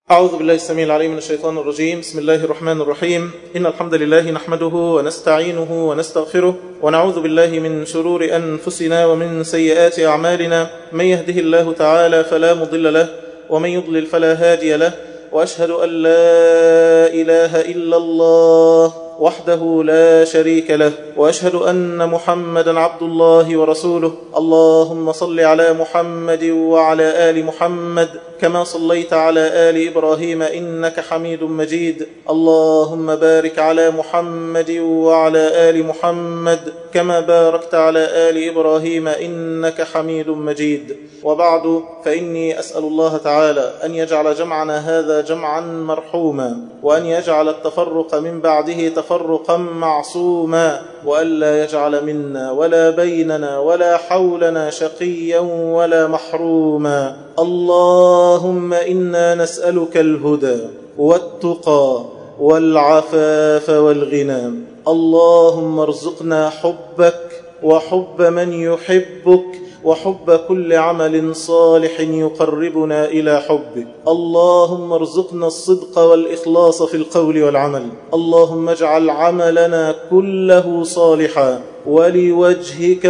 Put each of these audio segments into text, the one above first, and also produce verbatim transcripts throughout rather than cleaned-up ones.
أعوذ بالله السميع العليم من الشيطان الرجيم. بسم الله الرحمن الرحيم. إن الحمد لله نحمده ونستعينه ونستغفره ونعوذ بالله من شرور أنفسنا ومن سيئات أعمالنا. من يهده الله تعالى فلا مضل له ومن يضلل فلا هادي له، وأشهد أن لا إله إلا الله وحده لا شريك له، وأشهد أن محمدا عبد الله ورسوله. اللهم صل على محمد وعلى آل محمد كما صليت على آل إبراهيم إنك حميد مجيد. اللهم بارك على محمد وعلى آل محمد كما باركت على آل إبراهيم إنك حميد مجيد. وبعد، فإني أسأل الله تعالى أن يجعل جمعنا هذا جمعا مرحوما، وأن يجعل التفرق من بعده تفرقا معصوما، وألا يجعل منا ولا بيننا ولا حولنا شقيا ولا محروما. اللهم إنا نسألك الهدى والتقى والعفاف والغنى. اللهم ارزقنا حبك وحب من يحبك وحب كل عمل صالح يقربنا إلى حبك. اللهم ارزقنا الصدق والإخلاص في القول والعمل. اللهم اجعل عملنا كله صالحا ولوجهك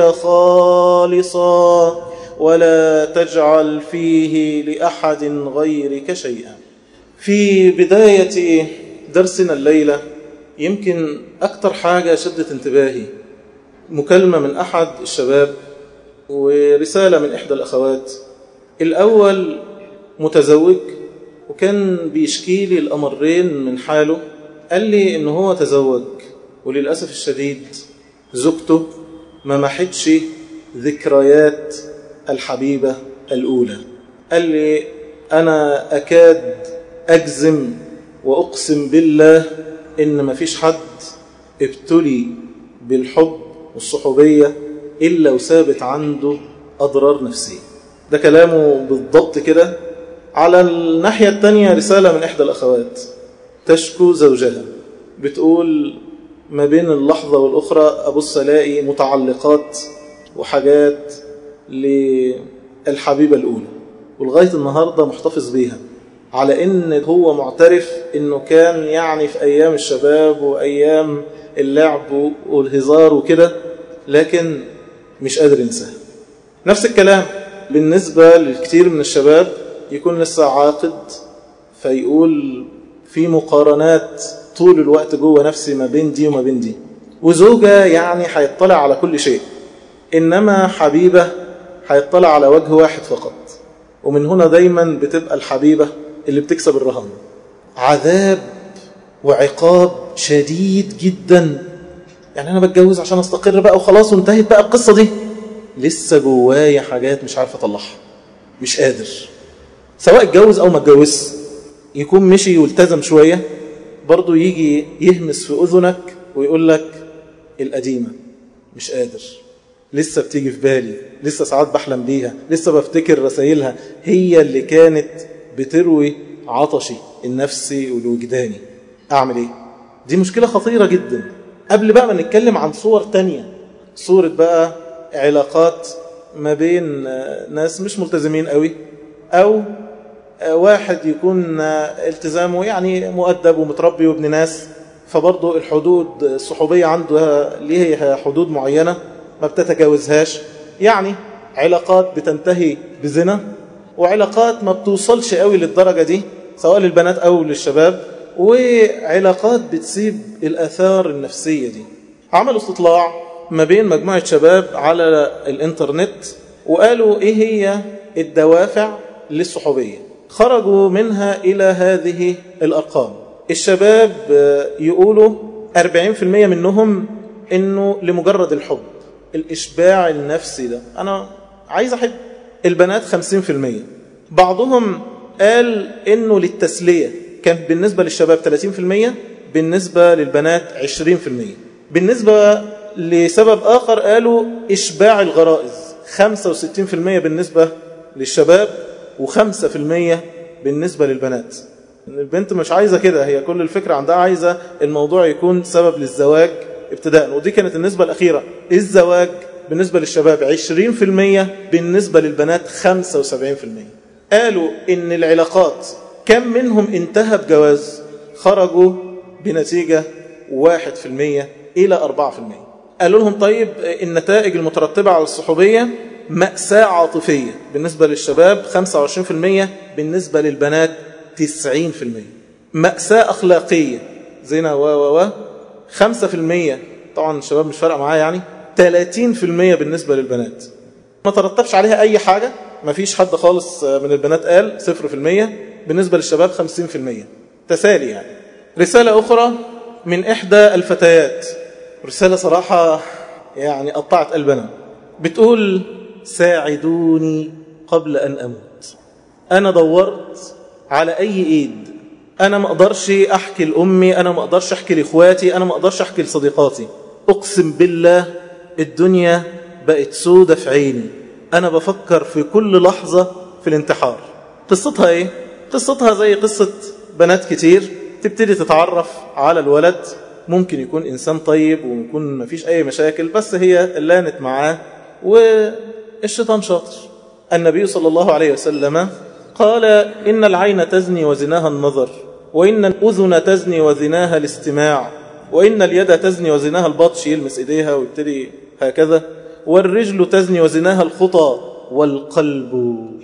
خالصا، ولا تجعل فيه لأحد غيرك شيئا. في بداية درسنا الليلة يمكن أكثر حاجة شدت انتباهي مكالمة من أحد الشباب ورسالة من إحدى الأخوات. الأول متزوج وكان بيشكي لي الأمرين من حاله. قال لي إنه هو تزوج وللأسف الشديد زوجته ما محتش ذكريات الحبيبة الأولى. قال لي أنا أكاد أجزم وأقسم بالله إن ما فيش حد ابتلي بالحب والصحوبية إلا وثابت عنده أضرار نفسية. ده كلامه بالضبط كده. على الناحية التانية رسالة من إحدى الأخوات تشكو زوجها، بتقول ما بين اللحظة والأخرى أبص ألاقي متعلقات وحاجات للحبيبة الأولى، ولغاية النهاردة محتفظ بيها، على إن هو معترف إنه كان يعني في أيام الشباب وأيام اللعب والهزار وكده، لكن مش قادر ينساها. نفس الكلام بالنسبة للكثير من الشباب يكون لسه عاقد، فيقول في مقارنات طول الوقت جوه نفسي ما بين دي وما بين دي، وزوجة يعني هيطلع على كل شيء، إنما حبيبة هيطلع على وجه واحد فقط. ومن هنا دايما بتبقى الحبيبة اللي بتكسب الرهان. عذاب وعقاب شديد جدا. يعني أنا بتجوز عشان أستقر بقى وخلاص وانتهت بقى القصة دي، لسه جوايا حاجات مش عارف أطلعها، مش قادر. سواء اتجوز أو ما اتجوز، يكون مشي والتزم شوية، برضو يجي يهمس في أذنك ويقول لك القديمة مش قادر، لسه بتيجي في بالي، لسه ساعات بحلم بيها، لسه بفتكر رسائلها، هي اللي كانت بتروي عطشي النفسي والوجداني. أعمل إيه؟ دي مشكلة خطيرة جدا. قبل بقى ما نتكلم عن صور تانية، صورة بقى علاقات ما بين ناس مش ملتزمين قوي، أو واحد يكون التزامه يعني مؤدب ومتربي وابن ناس، فبرضه الحدود الصحوبية عنده ليه حدود معينة ما بتتجاوزهاش. يعني علاقات بتنتهي بزنا، وعلاقات ما بتوصلش قوي للدرجة دي سواء للبنات أو للشباب، وعلاقات بتسيب الآثار النفسية دي. عملوا استطلاع ما بين مجموعة شباب على الإنترنت، وقالوا إيه هي الدوافع للصحوبية. خرجوا منها إلى هذه الأرقام. الشباب يقولوا أربعين بالمئة منهم إنه لمجرد الحب، الإشباع النفسي ده، أنا عايز أحب. البنات خمسين بالمئة. بعضهم قال إنه للتسلية، كان بالنسبة للشباب ثلاثين بالمئة، بالنسبة للبنات عشرين بالمئة. بالنسبة لسبب آخر قالوا إشباع الغرائز، خمسة وستين بالمئة بالنسبة للشباب وخمسة بالمئة بالنسبة للبنات. البنت مش عايزة كده، هي كل الفكرة عندها عايزة الموضوع يكون سبب للزواج ابتداء، ودي كانت النسبة الأخيرة. الزواج بالنسبة للشباب عشرين بالمئة، بالنسبة للبنات خمسة وسبعين بالمئة. قالوا إن العلاقات كم منهم انتهى بجواز؟ خرجوا بنتيجة واحد في المية إلى أربعة في المية. قالوا لهم طيب النتائج المترتبة على الصحوبية مأساة عاطفية بالنسبة للشباب خمسة وعشرين في المية، بالنسبة للبنات تسعين في المية. مأساة أخلاقية زنا و و و خمسة في المية، طبعا الشباب مش فارقة معاه يعني، ثلاثين في المية بالنسبة للبنات. ما ترتبش عليها أي حاجة، ما فيش حد خالص من البنات قال صفر في المية، بالنسبة للشباب خمسين في المية، تسالي يعني. رسالة أخرى من إحدى الفتيات، رسالة صراحة يعني قطعت قلبنا، بتقول ساعدوني قبل أن أموت. أنا دورت على أي إيد، أنا ما أقدرش أحكي لأمي، أنا ما أقدرش أحكي لإخواتي، أنا ما أقدرش أحكي لصديقاتي. أقسم بالله الدنيا بقت سودة في عيني، أنا بفكر في كل لحظة في الانتحار. قصتها إيه؟ قصتها زي قصة بنات كتير، تبتدي تتعرف على الولد، ممكن يكون إنسان طيب ويكون ما فيش أي مشاكل، بس هي لانت معاه والشيطان شاطر. النبي صلى الله عليه وسلم قال إن العين تزني وزناها النظر، وإن الأذن تزني وزناها الاستماع، وإن اليد تزني وزناها البطش، يلمس إيديها ويبتدي هكذا، والرجل تزني وزناها الخطى، والقلب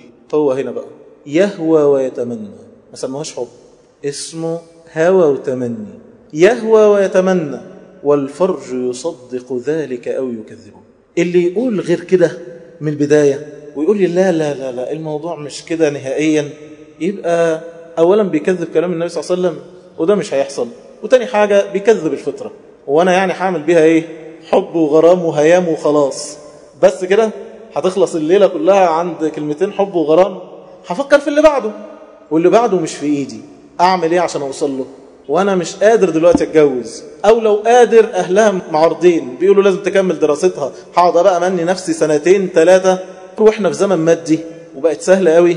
هو هنا بقى يهوى ويتمنى. ما سموهاش حب، اسمه هوى وتمني، يهوى ويتمنى، والفرج يصدق ذلك أو يكذبه. اللي يقول غير كده من البداية ويقول لي لا لا لا لا الموضوع مش كده نهائيا، يبقى أولا بيكذب كلام النبي صلى الله عليه وسلم، وده مش هيحصل. وتاني حاجة بيكذب الفطرة، وانا يعني حامل بيها ايه؟ حب وغرام وهيام وخلاص، بس كده هتخلص الليلة كلها عند كلمتين حب وغرام. هفكر في اللي بعده، واللي بعده مش في ايدي، اعمل ايه عشان اوصل له؟ وانا مش قادر دلوقتي اتجوز، او لو قادر اهلها معارضين بيقولوا لازم تكمل دراستها، هقعد بقى امني نفسي سنتين ثلاثة. واحنا في زمن مادي وبقت سهلة قوي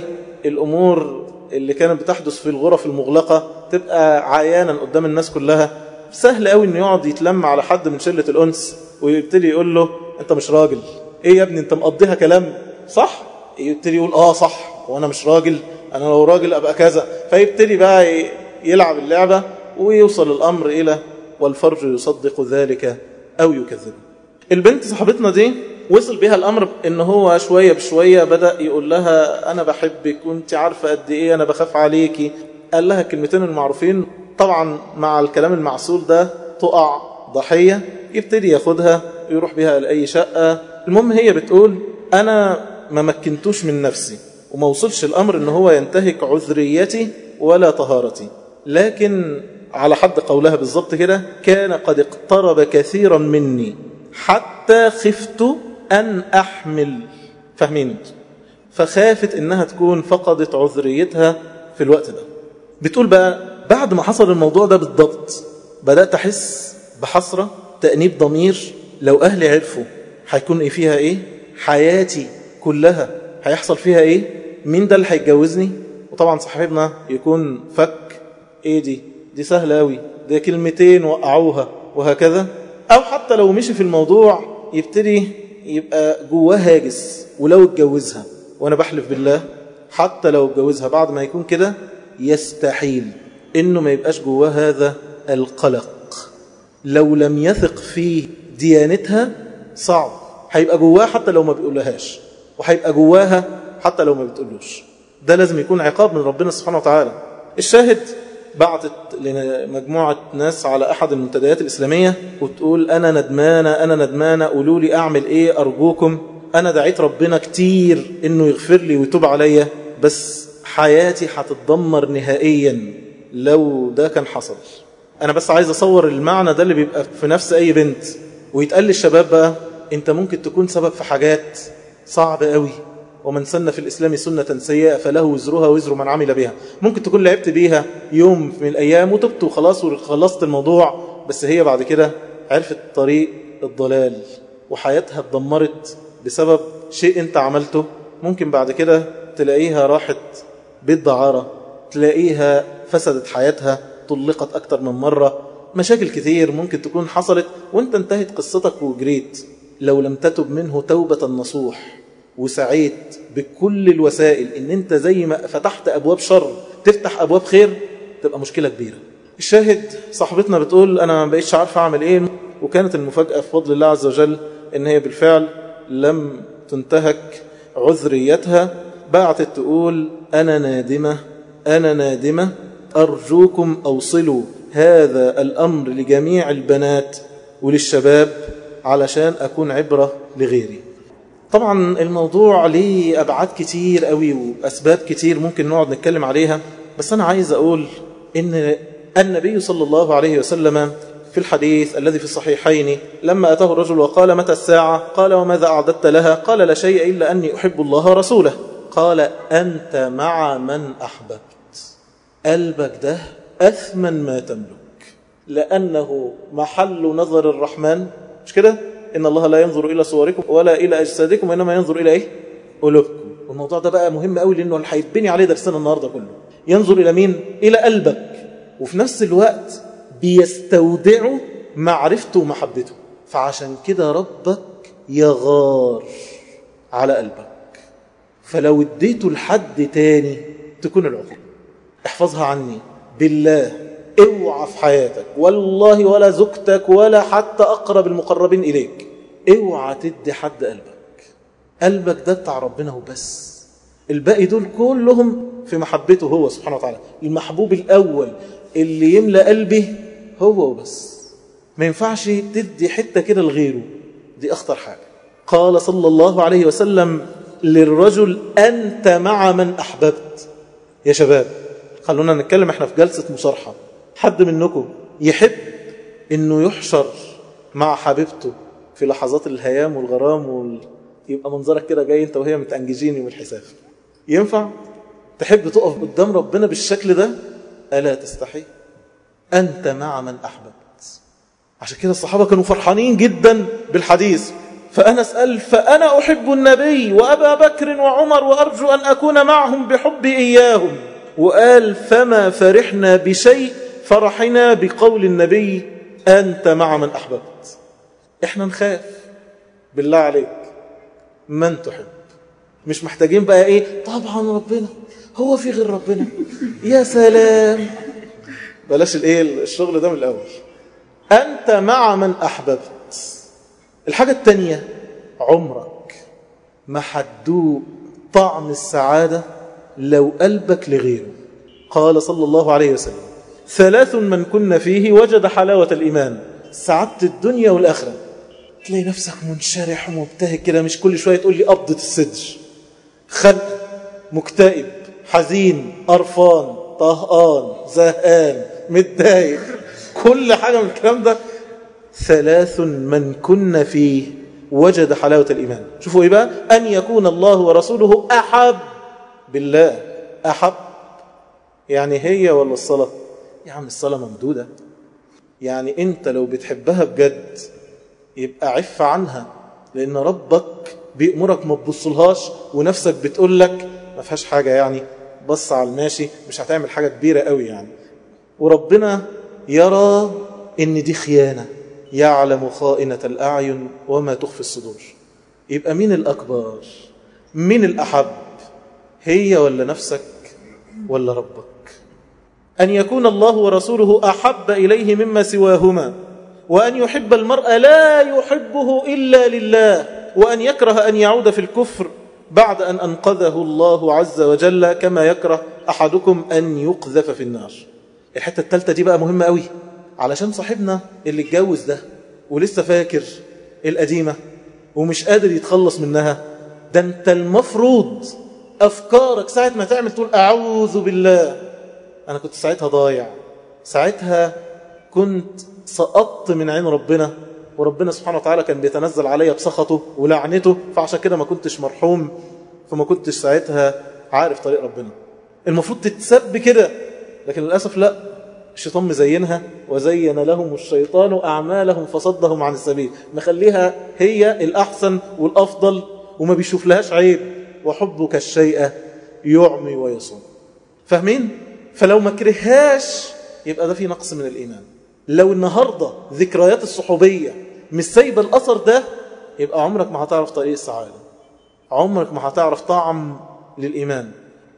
الامور اللي كانت بتحدث في الغرف المغلقة تبقى عيانا قدام الناس كلها. سهل قوي انه يقعد يتلم على حد من شلة الانس ويبتدي يقول له انت مش راجل، ايه يا ابني انت مقضيها كلام صح؟ يبتدي يقول اه صح، وانا مش راجل، انا لو راجل ابقى كذا. فيبتدي بقى يلعب اللعبة ويوصل الامر الى والفرج يصدق ذلك او يكذب. البنت صاحبتنا دي وصل بها الامر ان هو شوية بشوية بدأ يقول لها انا بحبك وانت عارفة قد ايه انا بخاف عليكي. قال لها الكلمتين المعروفين، طبعا مع الكلام المعسول ده تقع ضحية، يبتدي ياخدها ويروح بها لأي شقة. المهم هي بتقول انا ما مكنتوش من نفسي وما وصلش الامر ان هو ينتهك عذريتي ولا طهارتي، لكن على حد قولها بالضبط كده كان قد اقترب كثيرا مني حتى خفت أن أحمل. فاهمين؟ فخافت إنها تكون فقدت عذريتها في الوقت ده. بتقول بقى بعد ما حصل الموضوع ده بالضبط بدأت أحس بحسرة، تأنيب ضمير، لو أهلي عرفوا هيكون إيه فيها إيه؟ حياتي كلها هيحصل فيها إيه؟ مين ده اللي هيتجوزني؟ وطبعا صاحبنا يكون فك إيه دي؟ دي سهلة أوي، ده كلمتين وقعوها وهكذا. أو حتى لو مشي في الموضوع يبتدي يبقى جواه هاجس، ولو اتجوزها، وأنا بحلف بالله حتى لو اتجوزها بعد ما يكون كده يستحيل إنه ما يبقاش جواه هذا القلق. لو لم يثق في ديانتها صعب، هيبقى جواه حتى لو ما بيقولهاش، وهيبقى جواها حتى لو ما بتقولوش. ده لازم يكون عقاب من ربنا سبحانه وتعالى. الشاهد بعتت لمجموعة ناس على أحد المنتديات الإسلامية وتقول أنا ندمانة أنا ندمانة قولوا لي أعمل إيه أرجوكم، أنا دعيت ربنا كتير إنه يغفر لي ويتوب عليا، بس حياتي هتتدمر نهائيا لو ده كان حصل. أنا بس عايز أصور المعنى ده اللي بيبقى في نفس أي بنت. ويتقال للشباب بقى أنت ممكن تكون سبب في حاجات صعبة قوي، ومن سن في الإسلام سنة سيئة فله وزرها وزر من عمل بها. ممكن تكون لعبت بيها يوم من الأيام وتبت وخلاص وخلصت الموضوع، بس هي بعد كده عرفت طريق الضلال وحياتها اتدمرت بسبب شيء انت عملته. ممكن بعد كده تلاقيها راحت بيت دعارة، تلاقيها فسدت حياتها، طلقت أكتر من مرة، مشاكل كثير ممكن تكون حصلت وانت انتهت قصتك وجريت. لو لم تتب منه توبة نصوح وسعيت بكل الوسائل ان انت زي ما فتحت ابواب شر تفتح أبواب خير تبقى مشكلة كبيرة. الشاهد صاحبتنا بتقول أنا ما بقيتش عارفة أعمل إيه، وكانت المفاجأة في فضل الله عز وجل إن هي بالفعل لم تنتهك عذريتها. بعتت تقول أنا نادمة أنا نادمة أرجوكم أوصلوا هذا الأمر لجميع البنات وللشباب علشان أكون عبرة لغيري. طبعا الموضوع ليه أبعاد كتير قوي وأسباب كتير ممكن نقعد نتكلم عليها، بس أنا عايز أقول إن النبي صلى الله عليه وسلم في الحديث الذي في الصحيحين لما أتاه الرجل وقال متى الساعة؟ قال وماذا أعددت لها؟ قال لا شيء إلا أني أحب الله ورسوله. قال أنت مع من أحببت. قلبك ده أثمن ما تملك، لأنه محل نظر الرحمن، مش كده؟ إن الله لا ينظر إلى صوركم ولا إلى أجسادكم وإنما ينظر إلى إيه؟ قلوبكم. والموضوع ده بقى مهم قوي لأنه اللي هيتبني عليه درسنا النهاردة كله. ينظر إلى مين؟ إلى قلبك، وفي نفس الوقت بيستودعه معرفته ومحبته. فعشان كده ربك يغار على قلبك، فلو اديته لحد تاني تكون العقوبة. احفظها عني بالله، اوعى في حياتك والله ولا زوجتك ولا حتى أقرب المقربين إليك اوعى تدي حد قلبك. قلبك ده بتاع ربنا هو بس، الباقي دول كلهم في محبته هو سبحانه وتعالى. المحبوب الأول اللي يملأ قلبي هو وبس، ما ينفعش تدي حتة كده لغيره، دي أخطر حاجة. قال صلى الله عليه وسلم للرجل أنت مع من أحببت. يا شباب خلونا نتكلم، احنا في جلسة مصارحة. حد منكم يحب انه يحشر مع حبيبته في لحظات الهيام والغرام وال... يبقى منظرك كده جاي انت وهي متأنججين يوم الحساب؟ ينفع تحب تقف قدام ربنا بالشكل ده؟ ألا تستحي؟ أنت مع من أحببت. عشان كده الصحابة كانوا فرحانين جدا بالحديث. فأنا أسأل فأنا أحب النبي وأبا بكر وعمر وأرجو أن أكون معهم بحبي إياهم. وقال فما فرحنا بشيء فرحنا بقول النبي أنت مع من أحببت. إحنا نخاف بالله عليك من تحب. مش محتاجين بقى إيه طبعا ربنا هو في غير ربنا يا سلام، بلاش الإيه الشغل ده من الأول. أنت مع من أحببت. الحاجة التانية عمرك ما حدوق طعم السعادة لو قلبك لغيره. قال صلى الله عليه وسلم ثلاث من كن فيه وجد حلاوة الإيمان، سعادة الدنيا والآخرة. تلاقي نفسك منشرح ومبتهج كده، مش كل شوية تقول لي قبضة الصدر، خلق، مكتئب، حزين، قرفان، طهقان، زهقان، متضايق، كل حاجة من الكلام ده. ثلاث من كن فيه وجد حلاوة الإيمان. شوفوا إيه بقى؟ أن يكون الله ورسوله أحب. بالله أحب يعني هي ولا الصلاة؟ يا عم الصلاة ممدودة. يعني أنت لو بتحبها بجد يبقى عف عنها، لأن ربك بيأمرك ما تبصلهاش ونفسك بتقول لك ما فيهاش حاجة، يعني بص على الماشي مش هتعمل حاجة كبيرة قوي يعني. وربنا يرى إن دي خيانة، يعلم خائنة الأعين وما تخفي الصدور. يبقى مين الأكبر؟ مين الأحب؟ هي ولا نفسك ولا ربك؟ أن يكون الله ورسوله أحب إليه مما سواهما، وأن يحب المرء لا يحبه إلا لله، وأن يكره أن يعود في الكفر بعد أن أنقذه الله عز وجل كما يكره أحدكم أن يقذف في النار. الحتة الثالثة دي بقى مهمة قوي، علشان صاحبنا اللي اتجوز ده ولسه فاكر القديمة ومش قادر يتخلص منها. ده انت المفروض أفكارك ساعة ما تعمل تقول أعوذ بالله. أنا كنت ساعتها ضايع، ساعتها كنت سقطت من عين ربنا، وربنا سبحانه وتعالى كان بيتنزل عليا بسخطه ولعنته، فعشان كده ما كنتش مرحوم، فما كنتش ساعتها عارف طريق ربنا. المفروض تتسب كده، لكن للأسف لا، الشيطان مزينها وزين لهم الشيطان أعمالهم فصدهم عن السبيل، مخليها هي الأحسن والأفضل وما بيشوف لهاش عيب. وحبك الشيء يعمي ويصم. فاهمين؟ فلو ما كرهاش يبقى ده في نقص من الإيمان. لو النهاردة ذكريات الصحوبية مش سايبة الأثر ده، يبقى عمرك ما هتعرف طريق السعادة، عمرك ما هتعرف طعم للإيمان.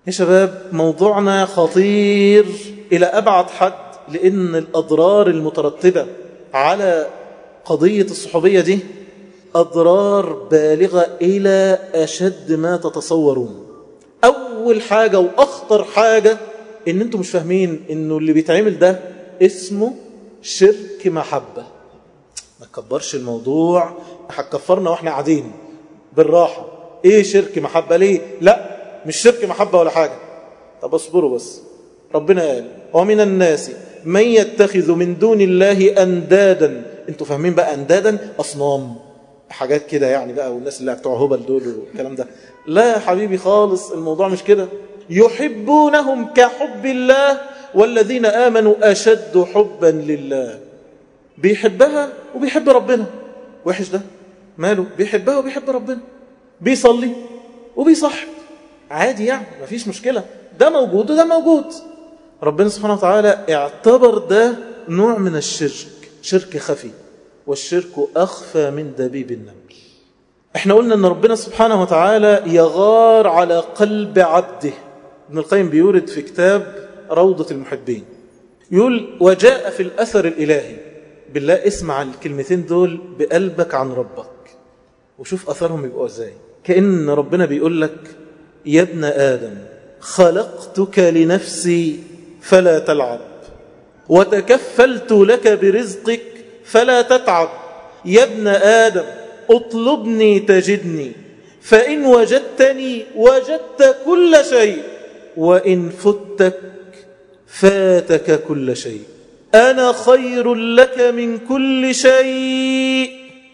يا شباب موضوعنا خطير إلى أبعد حد، لأن الأضرار المترتبة على قضية الصحوبية دي أضرار بالغة إلى أشد ما تتصورون. أول حاجة وأخطر حاجة إن أنتم مش فاهمين إنه اللي بيتعمل ده اسمه شرك محبة. ما تكبرش الموضوع، هتكفرنا وإحنا قاعدين بالراحة. إيه شرك محبة؟ ليه؟ لا مش شرك محبة ولا حاجة. طب اصبروا بس. ربنا قال ومن الناس من يتخذ من دون الله أندادا. انتوا فاهمين بقى أندادا؟ أصنام، حاجات كده يعني بقى، والناس اللي بتوع هبل دول والكلام ده. لا يا حبيبي خالص، الموضوع مش كده. يحبونهم كحب الله والذين آمنوا أشد حبا لله. بيحبها وبيحب ربنا. وحش ده؟ ماله؟ بيحبها وبيحب ربنا، بيصلي وبيصحب، عادي يعني، مفيش مشكلة. ده موجود وده موجود. ربنا سبحانه وتعالى اعتبر ده نوع من الشرك، شرك خفي، والشرك أخفى من دبيب النمل. احنا قلنا ان ربنا سبحانه وتعالى يغار على قلب عبده. ابن القيم بيورد في كتاب روضة المحبين، يقول وجاء في الأثر الإلهي. بالله اسمع الكلمتين دول بقلبك عن ربك وشوف أثرهم يبقوا ازاي. كأن ربنا بيقول لك يا ابن آدم خلقتك لنفسي فلا تلعب، وتكفلت لك برزقك فلا تتعب. يا ابن آدم اطلبني تجدني، فإن وجدتني وجدت كل شيء، وإن فتك فاتك كل شيء. أنا خير لك من كل شيء،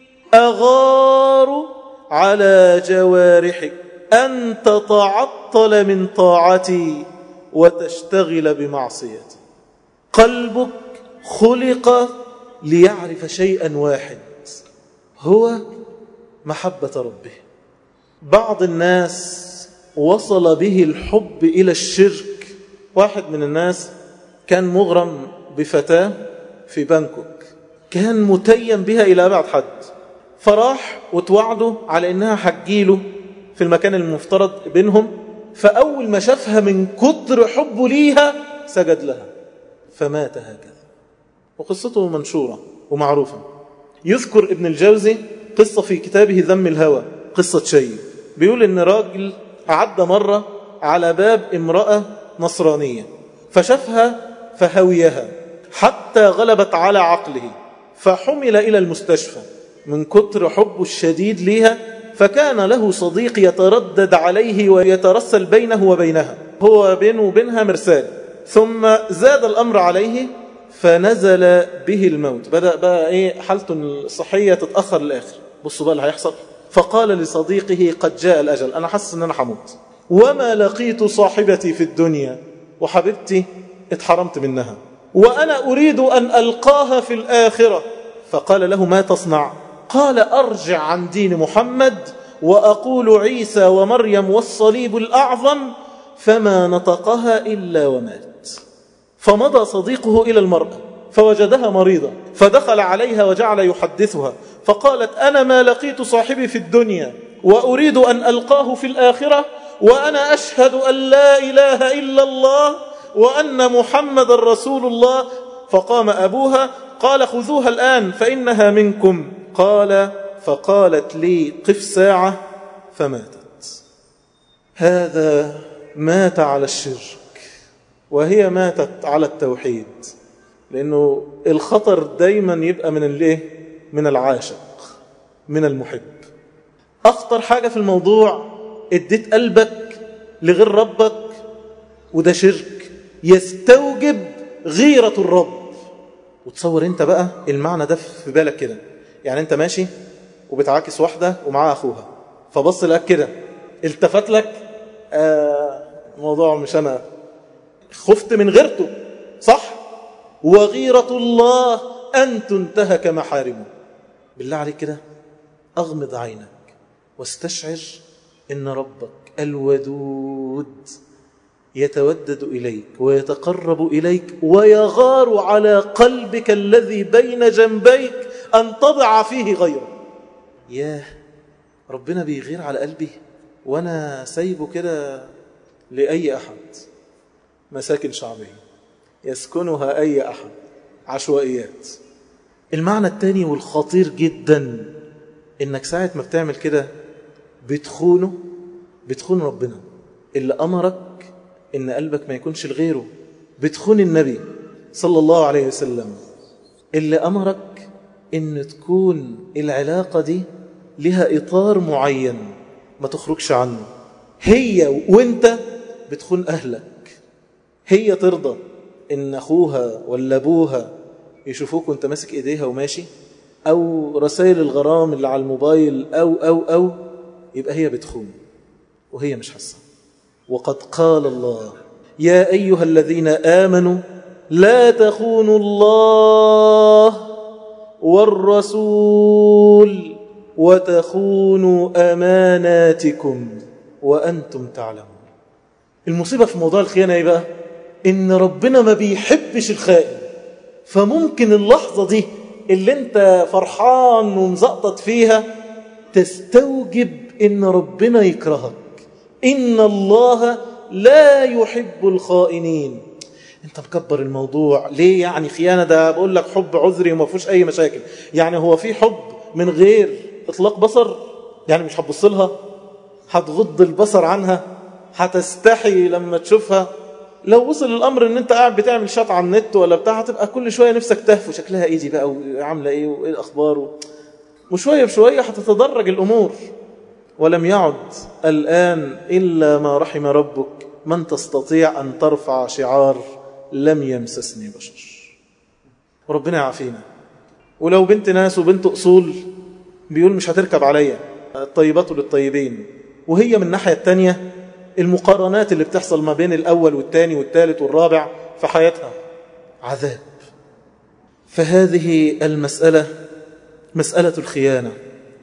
أغار على جوارحك أن تتعطل من طاعتي وتشتغل بمعصيتي. قلبك خلق ليعرف شيئا واحد، هو محبة ربه. بعض الناس وصل به الحب إلى الشرك. واحد من الناس كان مغرم بفتاة في بانكوك، كان متيم بها إلى أبعد حد، فراح وتوعده على إنها حجيله في المكان المفترض بينهم. فأول ما شافها من كتر حبه ليها سجد لها فمات هكذا. وقصته منشورة ومعروفة. يذكر ابن الجوزي قصة في كتابه ذم الهوى، قصة شيء، بيقول إن راجل عدى مرة على باب امرأة نصرانية فشافها فهويها حتى غلبت على عقله، فحمل إلى المستشفى من كتر حبه الشديد ليها. فكان له صديق يتردد عليه ويترسل بينه وبينها، هو بينه وبينها مرسال. ثم زاد الأمر عليه فنزل به الموت، بدأ بقى إيه حالته الصحية تتأخر للآخر. بصوا بقى اللي هيحصل. فقال لصديقه قد جاء الأجل، أنا حاسس أن أنا حموت، وما لقيت صاحبتي في الدنيا، وحبيبتي اتحرمت منها، وأنا أريد أن ألقاها في الآخرة. فقال له ما تصنع؟ قال أرجع عن دين محمد وأقول عيسى ومريم والصليب الأعظم، فما نطقها إلا ومات. فمضى صديقه إلى المرأة فوجدها مريضة، فدخل عليها وجعل يحدثها، فقالت أنا ما لقيت صاحبي في الدنيا وأريد أن ألقاه في الآخرة، وأنا أشهد أن لا إله إلا الله وأن محمد رسول الله. فقام أبوها قال خذوها الآن فإنها منكم. قال فقالت لي قف ساعة فماتت. هذا مات على الشرك وهي ماتت على التوحيد. لأنه الخطر دايما يبقى من الايه؟ من العاشق، من المحب. أخطر حاجة في الموضوع اديت قلبك لغير ربك، وده شرك يستوجب غيرة الرب. وتصور انت بقى المعنى ده في بالك كده، يعني انت ماشي وبتعاكس واحدة ومعاها أخوها، فبص لك كده التفت لك، آه موضوع مش أنا، خفت من غيرته، صح؟ وغيرة الله أن تنتهك محارمه. بالله عليك كده أغمض عينك واستشعر إن ربك الودود يتودد إليك ويتقرب إليك ويغار على قلبك الذي بين جنبيك أن تضع فيه غيره. ياه، ربنا بيغير على قلبي وأنا سايبه كده لأي أحد، مساكن شعبية يسكنها أي أحد، عشوائيات. المعنى الثاني والخطير جدا، إنك ساعة ما بتعمل كده بتخونه، بتخون ربنا اللي أمرك إن قلبك ما يكونش لغيره، بتخون النبي صلى الله عليه وسلم اللي أمرك إن تكون العلاقة دي لها إطار معين ما تخرجش عنه. هي وانت بتخون أهلك، هي ترضى إن أخوها ولا أبوها يشوفوك وانت ماسك إيديها وماشي، أو رسائل الغرام اللي على الموبايل أو أو أو يبقى هي بتخون وهي مش حاسة. وقد قال الله يا أيها الذين آمنوا لا تخونوا الله والرسول وتخونوا أماناتكم وأنتم تعلمون. المصيبة في موضوع الخيانة ايه بقى؟ إن ربنا ما بيحبش الخائن. فممكن اللحظة دي اللي انت فرحان ومزقطط فيها تستوجب إن ربنا يكرهك. إن الله لا يحب الخائنين. انت مكبر الموضوع ليه؟ يعني خيانة ده بقول لك حب عذري وما فيهوش أي مشاكل. يعني هو في حب من غير إطلاق بصر؟ يعني مش هتبص لها؟ هتغض البصر عنها؟ هتستحي لما تشوفها؟ لو وصل الأمر ان انت قاعد بتعمل شات على النت ولا بتاع، هتبقى كل شوية نفسك تهفو شكلها ايه دي بقى وعاملة ايه وايه الأخبار، وشوية بشوية هتتدرج الأمور. ولم يعد الآن إلا ما رحم ربك من تستطيع أن ترفع شعار لم يمسسني بشر. وربنا يعافينا. ولو بنت ناس وبنت أصول بيقول مش هتركب عليا، الطيبات للطيبين، وهي من الناحية التانية المقارنات اللي بتحصل ما بين الأول والتاني والتالت والرابع في حياتها عذاب. فهذه المسألة مسألة الخيانة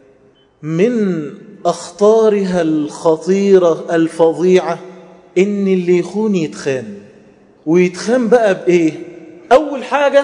من أخطارها الخطيرة الفظيعة، إن اللي يخون يتخان. ويتخان بقى بإيه؟ أول حاجة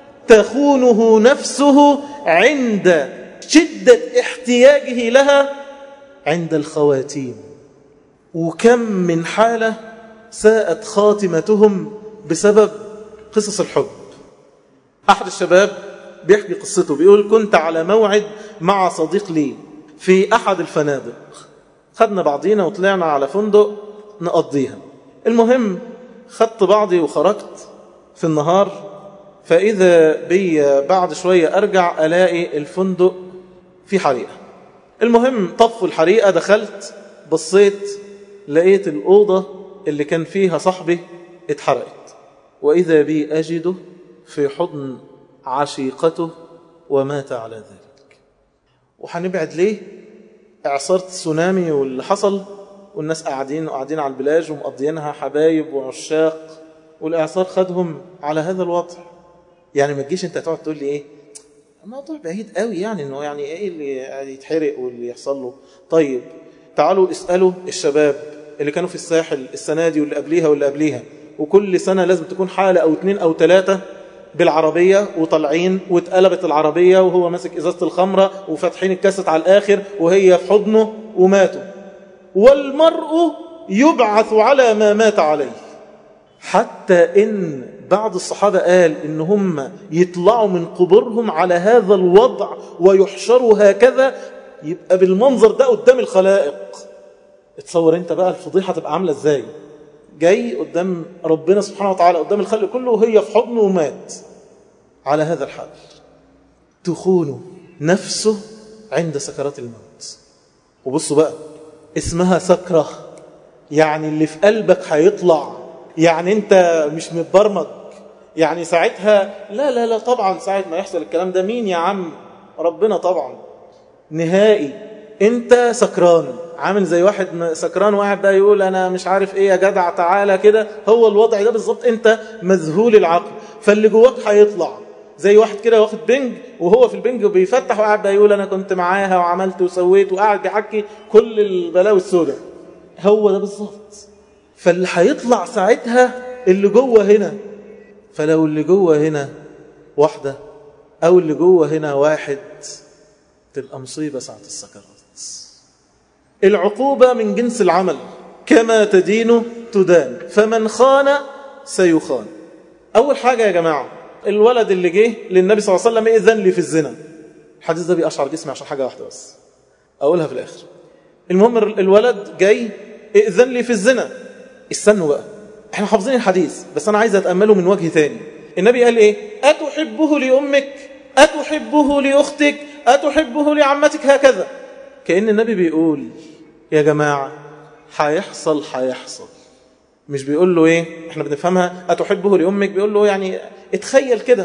تخونه نفسه عند شدة احتياجه لها عند الخواتيم. وكم من حالة ساءت خاتمتهم بسبب قصص الحب. أحد الشباب بيحكي قصته، بيقول كنت على موعد مع صديق لي في أحد الفنادق، خدنا بعضينا وطلعنا على فندق نقضيها. المهم خدت بعضي وخرجت في النهار، فإذا بي بعد شوية أرجع ألاقي الفندق في حريقة. المهم طفوا الحريقة، دخلت بصيت لقيت الأوضة اللي كان فيها صاحبي اتحرقت، وإذا بي أجده في حضن عشيقته ومات على ذلك. وحنبعد ليه؟ إعصار تسونامي واللي حصل، والناس قاعدين وقاعدين على البلاج ومقضينها حبايب وعشاق، والإعصار خدهم على هذا الوضع. يعني ما تجيش انت تقعد تقول لي ايه الموضوع بعيد قوي، يعني انه يعني ايه اللي يتحرق واللي يحصل له. طيب تعالوا اسألوا الشباب اللي كانوا في الساحل السنة دي واللي قبليها واللي قبليها، وكل سنة لازم تكون حالة او اتنين او تلاتة بالعربية وطلعين واتقلبت العربية وهو ماسك ازازة الخمرة وفاتحين الكاسة على الاخر وهي في حضنه وماتوا. والمرء يبعث على ما مات عليه. حتى ان بعض الصحابة قال إن هم يطلعوا من قبورهم على هذا الوضع ويحشروا هكذا، يبقى بالمنظر ده قدام الخلائق. اتصور انت بقى الفضيحة تبقى عاملة ازاي؟ جاي قدام ربنا سبحانه وتعالى قدام الخلق كله وهي في حضنه ومات على هذا الحال. تخونه نفسه عند سكرات الموت. وبصوا بقى اسمها سكرة، يعني اللي في قلبك هيطلع، يعني انت مش متبرمج. يعني ساعتها لا لا لا طبعا ساعة ما يحصل الكلام ده مين يا عم؟ ربنا طبعا. نهائي انت سكران، عامل زي واحد سكران واحد ده يقول انا مش عارف ايه يا جدع تعالى كده. هو الوضع ده بالظبط، انت مذهول العقل، فاللي جواك هيطلع زي واحد كده واخد بنج وهو في البنج بيفتح وقاعد يقول انا كنت معاها وعملت وسويت وقاعد بيحكي كل البلاوي السوداء. هو ده بالظبط. فاللي هيطلع ساعتها اللي جوه هنا. فلو اللي جوه هنا واحدة أو اللي جوه هنا واحد، تبقى مصيبة ساعة السكرات. العقوبة من جنس العمل، كما تدين تدان فمن خان سيخان. أول حاجة يا جماعة، الولد اللي جه للنبي صلى الله عليه وسلم إذن لي في الزنا، الحديث ده بيقشعر جسمي عشان حاجة واحدة بس أقولها في الآخر. المهم الولد جاي إذن لي في الزنا، استنوا بقى، احنا حافظين الحديث بس أنا عايز أتأمله من وجه تاني. النبي قال إيه؟ أتحبه لأمك، أتحبه لأختك، أتحبه لعمتك، هكذا. كأن النبي بيقول يا جماعة هيحصل هيحصل، مش بيقول له إيه؟ احنا بنفهمها أتحبه لأمك، بيقول له يعني اتخيل كده،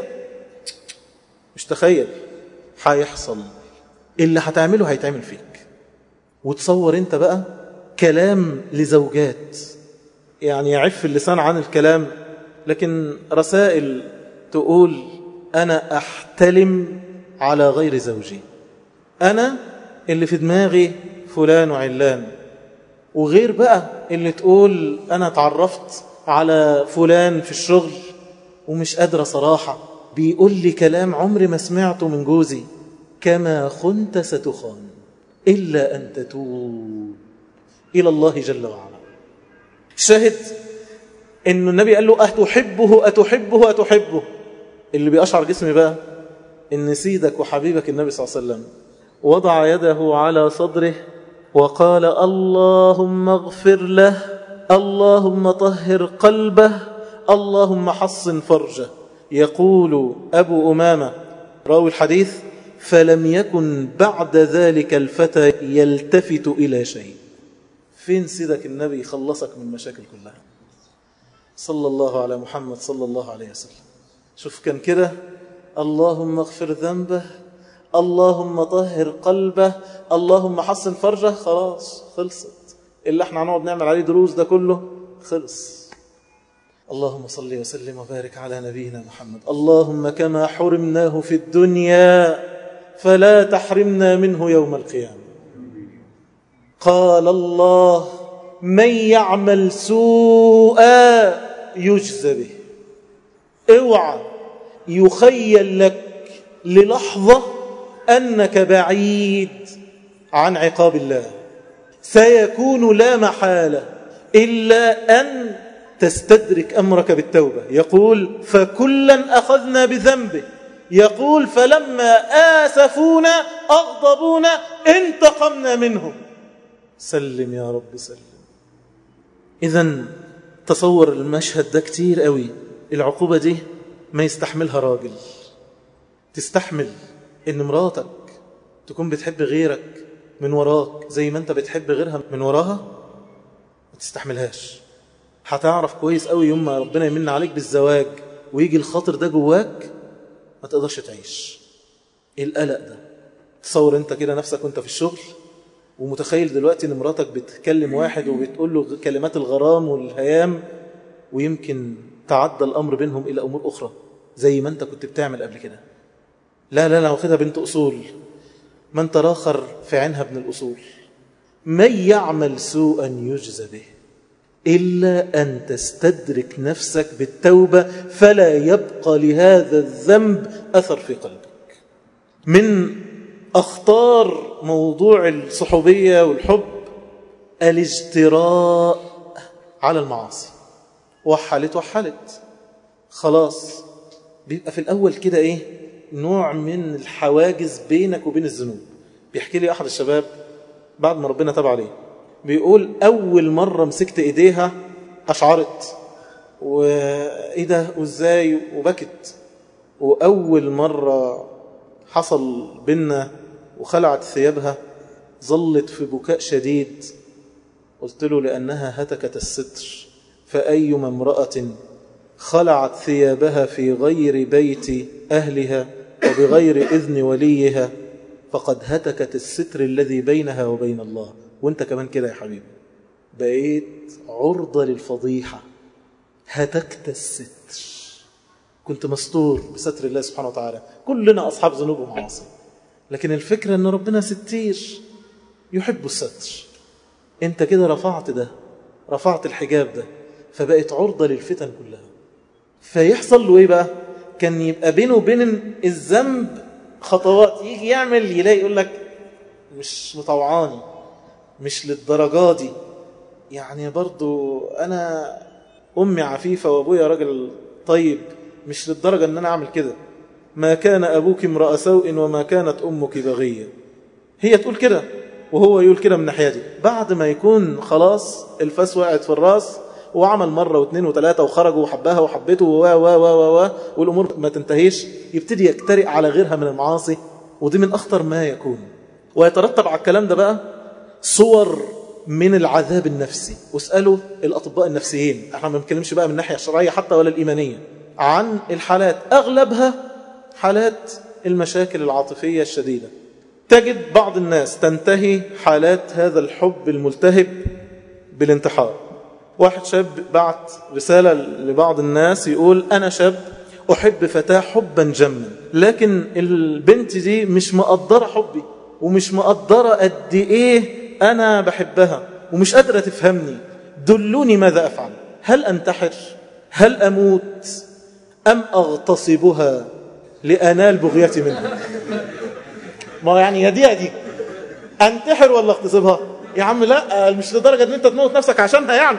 مش تخيل، هيحصل اللي هتعمله هيتعمل فيك. وتصور انت بقى كلام لزوجات، يعني يعف اللسان عن الكلام، لكن رسائل تقول أنا أحتلم على غير زوجي، أنا اللي في دماغي فلان وعلان، وغير بقى اللي تقول أنا تعرفت على فلان في الشغل ومش قادرة صراحة، بيقول لي كلام عمري ما سمعته من جوزي، كما خنت ستخان إلا أن تتوب إلى الله جل وعلا. شاهد إنه النبي قال له أتحبه أتحبه أتحبه. اللي بيقشعر جسمي بقى إن سيدك وحبيبك النبي صلى الله عليه وسلم وضع يده على صدره وقال اللهم اغفر له، اللهم طهر قلبه، اللهم حصن فرجه. يقول أبو أمامة راوي الحديث فلم يكن بعد ذلك الفتى يلتفت إلى شيء. فين سيدك النبي خلصك من مشاكل كلها؟ صلى الله على محمد صلى الله عليه وسلم. شوف كان كده اللهم اغفر ذنبه، اللهم طهر قلبه، اللهم حصن فرجه، خلاص خلصت. اللي احنا هنقعد نعمل عليه دروس ده كله خلص. اللهم صل وسلم وبارك على نبينا محمد. اللهم كما حرمناه في الدنيا فلا تحرمنا منه يوم القيامة. قال الله من يعمل سوءا يجزى به. اوعى يخيل لك للحظة أنك بعيد عن عقاب الله، سيكون لا محالة إلا أن تستدرك أمرك بالتوبة. يقول فكلا أخذنا بذنبه، يقول فلما آسفونا أغضبونا انتقمنا منهم. سلم يا رب سلم. إذن تصور المشهد ده كتير قوي. العقوبة دي ما يستحملها راجل. تستحمل إن مراتك تكون بتحب غيرك من وراك زي ما أنت بتحب غيرها من وراها؟ ما تستحملهاش. هتعرف كويس قوي يوم ما ربنا يمن عليك بالزواج ويجي الخاطر ده جواك ما تقدرش تعيش. القلق ده، تصور أنت كده نفسك وأنت في الشغل ومتخيل دلوقتي إن مراتك بتكلم واحد وبتقول له كلمات الغرام والهيام، ويمكن تعدى الأمر بينهم إلى أمور أخرى زي ما أنت كنت بتعمل قبل كده. لا لا لا، واخدها بنت أصول، من تراخر في عينها ابن الأصول. من يعمل سوءا يجزى به إلا أن تستدرك نفسك بالتوبة فلا يبقى لهذا الذنب أثر في قلبك. من أخطار موضوع الصحوبية والحب الاجتراء على المعاصي. وحلت وحلت خلاص، بيبقى في الأول كده إيه، نوع من الحواجز بينك وبين الذنوب. بيحكي لي أحد الشباب بعد ما ربنا تاب عليه، بيقول أول مرة مسكت إيديها أشعرت وإيه ده وإزاي وبكت، وأول مرة حصل بينا وخلعت ثيابها ظلت في بكاء شديد. قلت له لأنها هتكت الستر، فأيما امرأة خلعت ثيابها في غير بيت أهلها وبغير إذن وليها فقد هتكت الستر الذي بينها وبين الله. وانت كمان كده يا حبيبي بقيت عرضة للفضيحة، هتكت الستر، كنت مستور بستر الله سبحانه وتعالى. كلنا أصحاب ذنوب ومعاصي، لكن الفكرة أن ربنا ستير يحب الستر. انت كده رفعت ده، رفعت الحجاب ده، فبقت عرضة للفتن كلها. فيحصل له ايه بقى؟ كان يبقى بينه وبين الذنب خطوات، يجي يعمل يلاقي يقول لك مش مطوعاني، مش للدرجة دي، يعني برضو أنا أمي عفيفة وأبويا راجل طيب، مش للدرجة أن أنا أعمل كده. ما كان أبوك امرأ سوء وما كانت أمك بغية. هي تقول كده وهو يقول كده من ناحيتي، بعد ما يكون خلاص الفاس وقعت في الراس وعمل مرة واثنين وثلاثة وخرجوا وحبها وحبته و و و و والأمور ما تنتهيش، يبتدي يجترئ على غيرها من المعاصي، ودي من أخطر ما يكون. ويترتب على الكلام ده بقى صور من العذاب النفسي. واسألوا الأطباء النفسيين، احنا ما بنتكلمش بقى من الناحية الشرعية حتى ولا الإيمانية، عن الحالات أغلبها حالات المشاكل العاطفية الشديدة. تجد بعض الناس تنتهي حالات هذا الحب الملتهب بالانتحار. واحد شاب بعت رسالة لبعض الناس يقول أنا شاب أحب فتاة حبا جما، لكن البنت دي مش مقدرة حبي ومش مقدرة قد إيه أنا بحبها ومش قادرة تفهمني، دلوني ماذا أفعل؟ هل أنتحر؟ هل أموت؟ أم أغتصبها لأنال بغيتي منها؟ ما يعني يا دي يا دي، أنتحر ولا أغتصبها؟ يا عم لا، مش لدرجة أن أنت تموت نفسك عشانها يعني.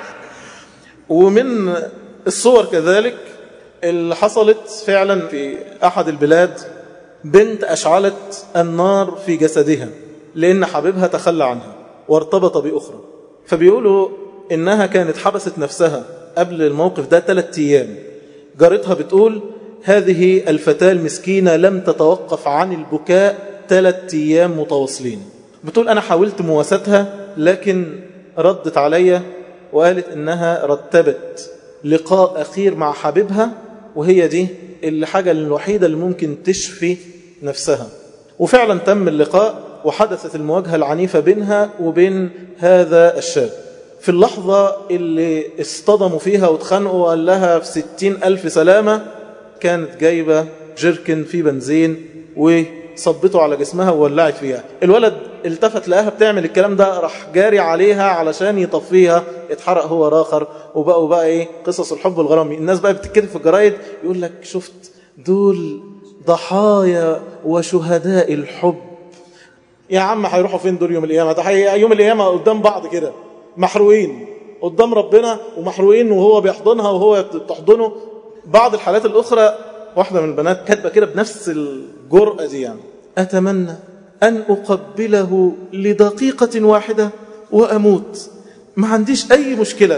ومن الصور كذلك اللي حصلت فعلا في أحد البلاد، بنت أشعلت النار في جسدها لأن حبيبها تخلى عنها وارتبط بأخرى. فبيقولوا إنها كانت حبست نفسها قبل الموقف ده ثلاثة أيام. جارتها بتقول هذه الفتاة المسكينة لم تتوقف عن البكاء ثلاثة أيام متواصلين. بتقول أنا حاولت مواساتها لكن ردت عليا وقالت إنها رتبت لقاء أخير مع حبيبها، وهي دي الحاجة الوحيدة اللي ممكن تشفي نفسها. وفعلا تم اللقاء وحدثت المواجهة العنيفة بينها وبين هذا الشاب. في اللحظة اللي اصطدموا فيها واتخانقوا وقال لها في ستين ألف سلامة، كانت جايبة جيركن في بنزين وصبته على جسمها وولعت فيها. الولد التفت لقاها بتعمل الكلام ده، راح جاري عليها علشان يطفيها، اتحرق هو راخر. وبقوا بقى ايه قصص الحب والغرامي. الناس بقى بتتكتب في الجرايد يقول لك شفت دول ضحايا وشهداء الحب. يا عم هيروحوا فين دول يوم القيامة؟ ده يوم القيامة قدام بعض كده محروقين قدام ربنا ومحروقين وهو بيحضنها وهو بتحضنه. بعض الحالات الأخرى واحدة من البنات كاتبة كده بنفس الجرأة دي، يعني أتمنى أن أقبله لدقيقة واحدة وأموت، ما عنديش أي مشكلة،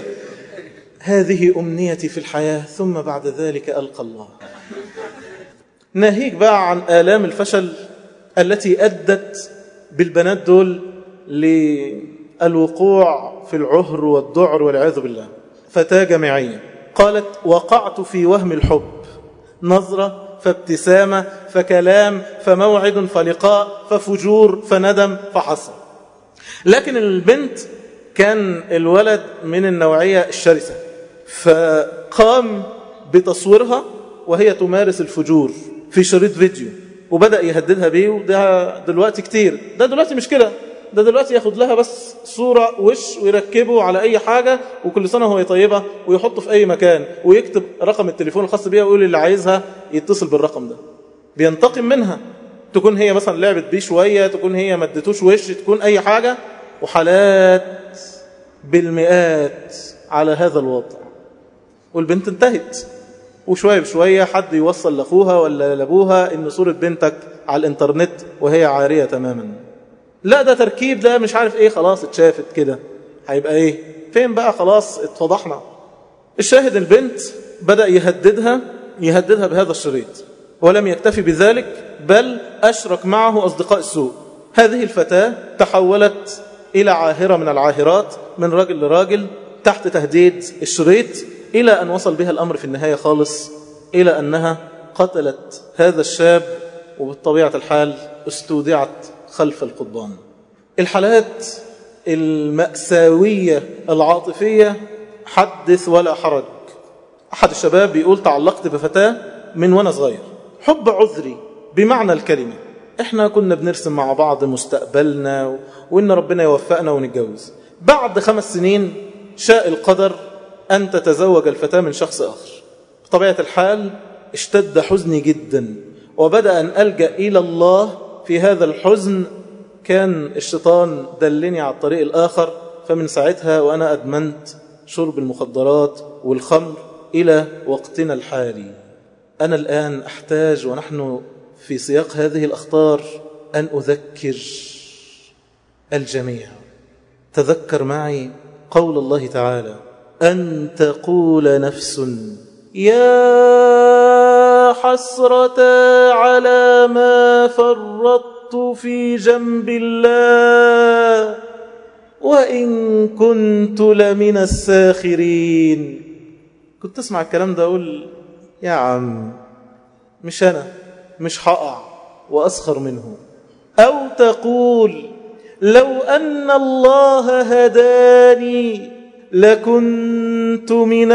هذه أمنيتي في الحياة ثم بعد ذلك ألقى الله. ناهيك بقى عن آلام الفشل التي أدت بالبنات دول للوقوع في العهر والذعر والعياذ بالله. فتاة جامعية قالت وقعت في وهم الحب، نظرة فابتسامة فكلام فموعد فلقاء ففجور فندم فحصر. لكن البنت كان الولد من النوعية الشرسة، فقام بتصويرها وهي تمارس الفجور في شريط فيديو وبدأ يهددها بيه. وده دلوقتي كتير، ده دلوقتي مش كده، ده دلوقتي ياخد لها بس صورة وش ويركبه على أي حاجة وكل سنة هو يطيبها ويحطه في أي مكان ويكتب رقم التليفون الخاص بيها ويقول اللي عايزها يتصل بالرقم ده. بينتقم منها، تكون هي مثلا لعبت بيه شوية، تكون هي مدتوش وش، تكون أي حاجة. وحالات بالمئات على هذا الوضع. والبنت انتهت، وشوية بشوية حد يوصل لأخوها ولا لأبوها إن صورة بنتك على الإنترنت وهي عارية تماما. لا ده تركيب، ده مش عارف ايه، خلاص اتشافت كده، هيبقى ايه فين بقى، خلاص اتفضحنا. الشاهد البنت بدأ يهددها يهددها بهذا الشريط، ولم يكتفي بذلك بل أشرك معه أصدقاء السوء. هذه الفتاة تحولت إلى عاهرة من العاهرات، من راجل لراجل تحت تهديد الشريط، إلى أن وصل بها الأمر في النهاية خالص إلى أنها قتلت هذا الشاب، وبالطبيعة الحال استودعت خلف القضبان. الحالات المأساوية العاطفية حدث ولا حرج. أحد الشباب بيقول تعلقت بفتاة من وأنا صغير، حب عذري بمعنى الكلمة. إحنا كنا بنرسم مع بعض مستقبلنا وإن ربنا يوفقنا ونتجوز. بعد خمس سنين شاء القدر أن تتزوج الفتاة من شخص آخر. بطبيعة الحال اشتد حزني جدا، وبدأ أن ألجأ إلى الله في هذا الحزن. كان الشيطان دلني على الطريق الآخر، فمن ساعتها وأنا أدمنت شرب المخدرات والخمر إلى وقتنا الحالي. أنا الآن أحتاج ونحن في سياق هذه الأخطار أن أذكر الجميع. تذكر معي قول الله تعالى: أن تقول نفس يا حسرة على ما فرطت في جنب الله وإن كنت لمن الساخرين. كنت تسمع الكلام ده أقول يا عم مش أنا مش هقع وأسخر منه. أو تقول لو أن الله هداني لكنت من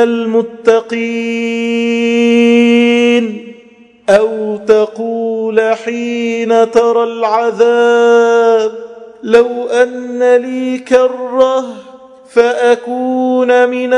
المتقين. أو تقول حين ترى العذاب لو أن لي كرة فأكون من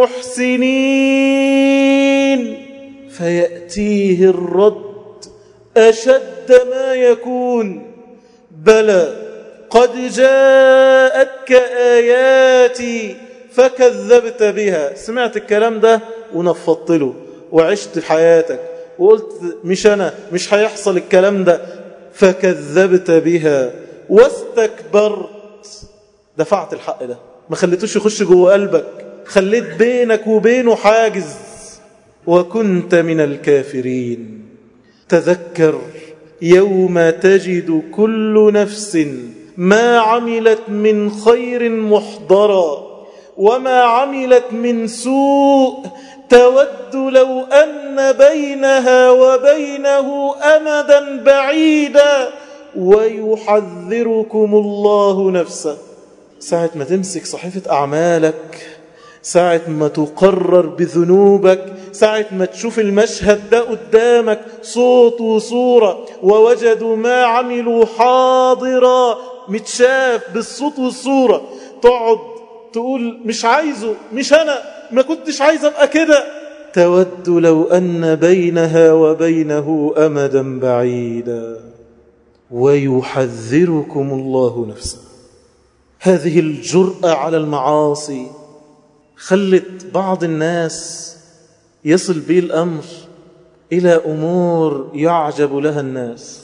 المحسنين، فيأتيه الرد أشد ما يكون: بلى قد جاءتك آياتي فكذبت بها. سمعت الكلام ده ونفضت له وعشت حياتك وقلت مش أنا مش هيحصل الكلام ده، فكذبت بها واستكبرت. دفعت الحق ده، ما خليتوش يخش جوه قلبك، خليت بينك وبينه حاجز، وكنت من الكافرين. تذكر يوم تجد كل نفس ما عملت من خير محضرا وما عملت من سوء تود لو أن بينها وبينه أمدا بعيدا ويحذركم الله نفسه. ساعة ما تمسك صحيفة أعمالك، ساعة ما تقرر بذنوبك، ساعة ما تشوف المشهد ده قدامك صوت وصورة ووجدوا ما عملوا حاضرا، متشاف بالصوت والصورة، تقعد تقول مش عايزه، مش أنا، ما كنتش عايز أبقى كده. تود لو أن بينها وبينه أمدا بعيدا ويحذركم الله نفسه. هذه الجرأة على المعاصي خلت بعض الناس يصل به الأمر إلى أمور يعجب لها الناس.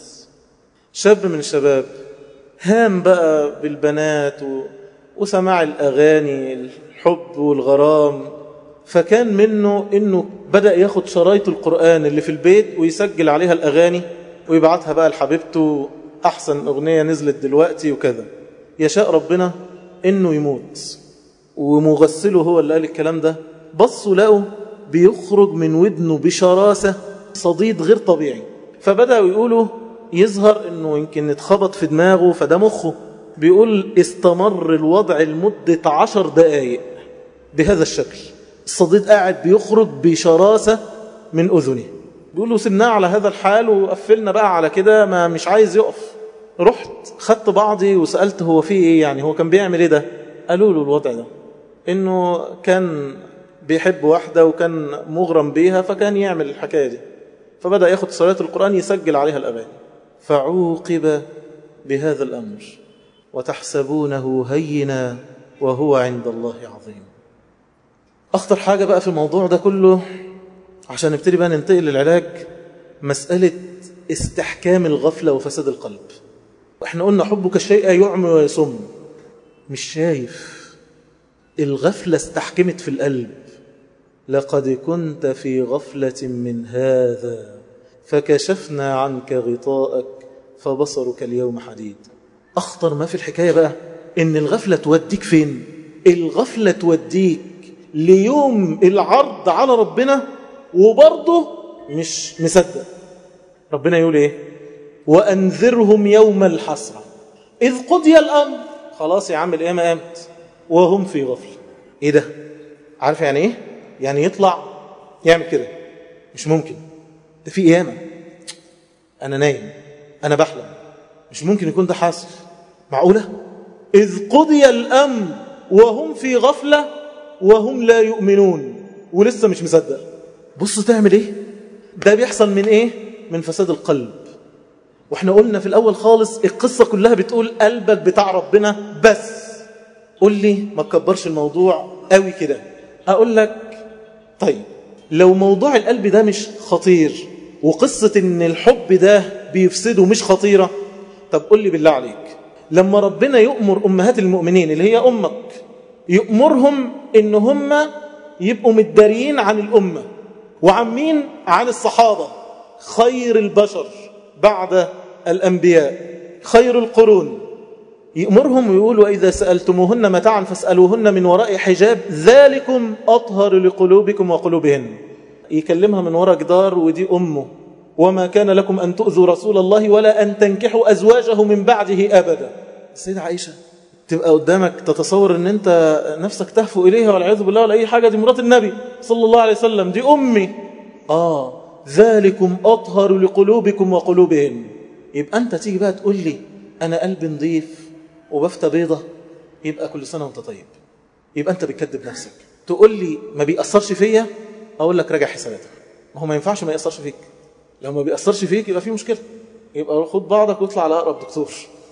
شاب من الشباب هام بقى بالبنات و... وسماع الأغاني، الحب والغرام، فكان منه إنه بدأ ياخد شرايط القرآن اللي في البيت ويسجل عليها الأغاني ويبعتها بقى لحبيبته، أحسن أغنية نزلت دلوقتي وكذا. يشاء ربنا إنه يموت، ومغسله هو اللي قال الكلام ده. بصوا لقوا بيخرج من ودنه بشراسة صديد غير طبيعي، فبدأوا يقولوا يظهر إنه يمكن اتخبط في دماغه فده مخه. بيقول استمر الوضع لمدة عشر دقائق بهذا الشكل، الصديد قاعد بيخرج بشراسة من أذنه. بيقولوا سناه على هذا الحال وقفلنا بقى على كده، ما مش عايز يقف. رحت خدت بعضي وسألت هو فيه ايه، يعني هو كان بيعمل ايه ده؟ قالوا له الوضع ده انه كان بيحب واحدة وكان مغرم بيها فكان يعمل الحكاية دي، فبدأ ياخد صلاة القرآن يسجل عليها الأغاني، فعوقب بهذا الأمر. وتحسبونه هينا وهو عند الله عظيم. أخطر حاجة بقى في الموضوع ده كله عشان نبتدي بقى ننتقل للعلاج، مسألة استحكام الغفلة وفساد القلب. احنا قلنا حبك الشيء يعمي ويصم، مش شايف. الغفلة استحكمت في القلب. لقد كنت في غفلة من هذا فكشفنا عنك غطاءك فبصرك اليوم حديد. أخطر ما في الحكاية بقى إن الغفلة توديك فين؟ الغفلة توديك ليوم العرض على ربنا وبرضه مش مصدق. ربنا يقول إيه؟ وأنذرهم يوم الحسرة إذ قضي الأمر. خلاص يا عم القيامة قامت وهم في غفلة. إيه ده؟ عارف يعني إيه؟ يعني يطلع يعمل كده، مش ممكن، ده في قيامة، أنا نايم، أنا بحلم، مش ممكن يكون ده حاصل، معقولة؟ إذ قضي الأمر وهم في غفلة وهم لا يؤمنون، ولسه مش مصدق. بصوا تعمل إيه؟ ده بيحصل من إيه؟ من فساد القلب. وإحنا قلنا في الأول خالص القصة كلها بتقول قلبك بتاع ربنا بس، قول لي ما تكبرش الموضوع قوي كده. أقول لك طيب لو موضوع القلب ده مش خطير وقصة ان الحب ده بيفسده مش خطيرة، طب قول لي بالله عليك لما ربنا يؤمر أمهات المؤمنين اللي هي أمك يؤمرهم إن هم يبقوا متداريين عن الأمة وعن مين؟ عن الصحابة خير البشر بعد الأنبياء خير القرون، يأمرهم ويقول وإذا سألتموهن متاعا فاسألوهن من وراء حجاب ذلكم أطهر لقلوبكم وقلوبهن. يكلمها من وراء جدار ودي أمه، وما كان لكم أن تؤذوا رسول الله ولا أن تنكحوا أزواجه من بعده أبدا. السيدة عائشة تبقى قدامك تتصور أن أنت نفسك تهفو إليها والعياذ بالله ولا أي حاجة، دي مرات النبي صلى الله عليه وسلم، دي أمي. آه ذلكم أطهر لقلوبكم وقلوبهن. يبقى أنت تيجي بقى تقول لي أنا قلبي نظيف وبفتة بيضة، يبقى كل سنة وانت طيب، يبقى أنت بتكذب نفسك. تقول لي ما بيأثرش فيا، أقول لك راجع حساباتك، ما هو ما ينفعش ما يأثرش فيك. لو ما بيأثرش فيك يبقى في مشكلة، يبقى خد بعضك واطلع على أقرب دكتور.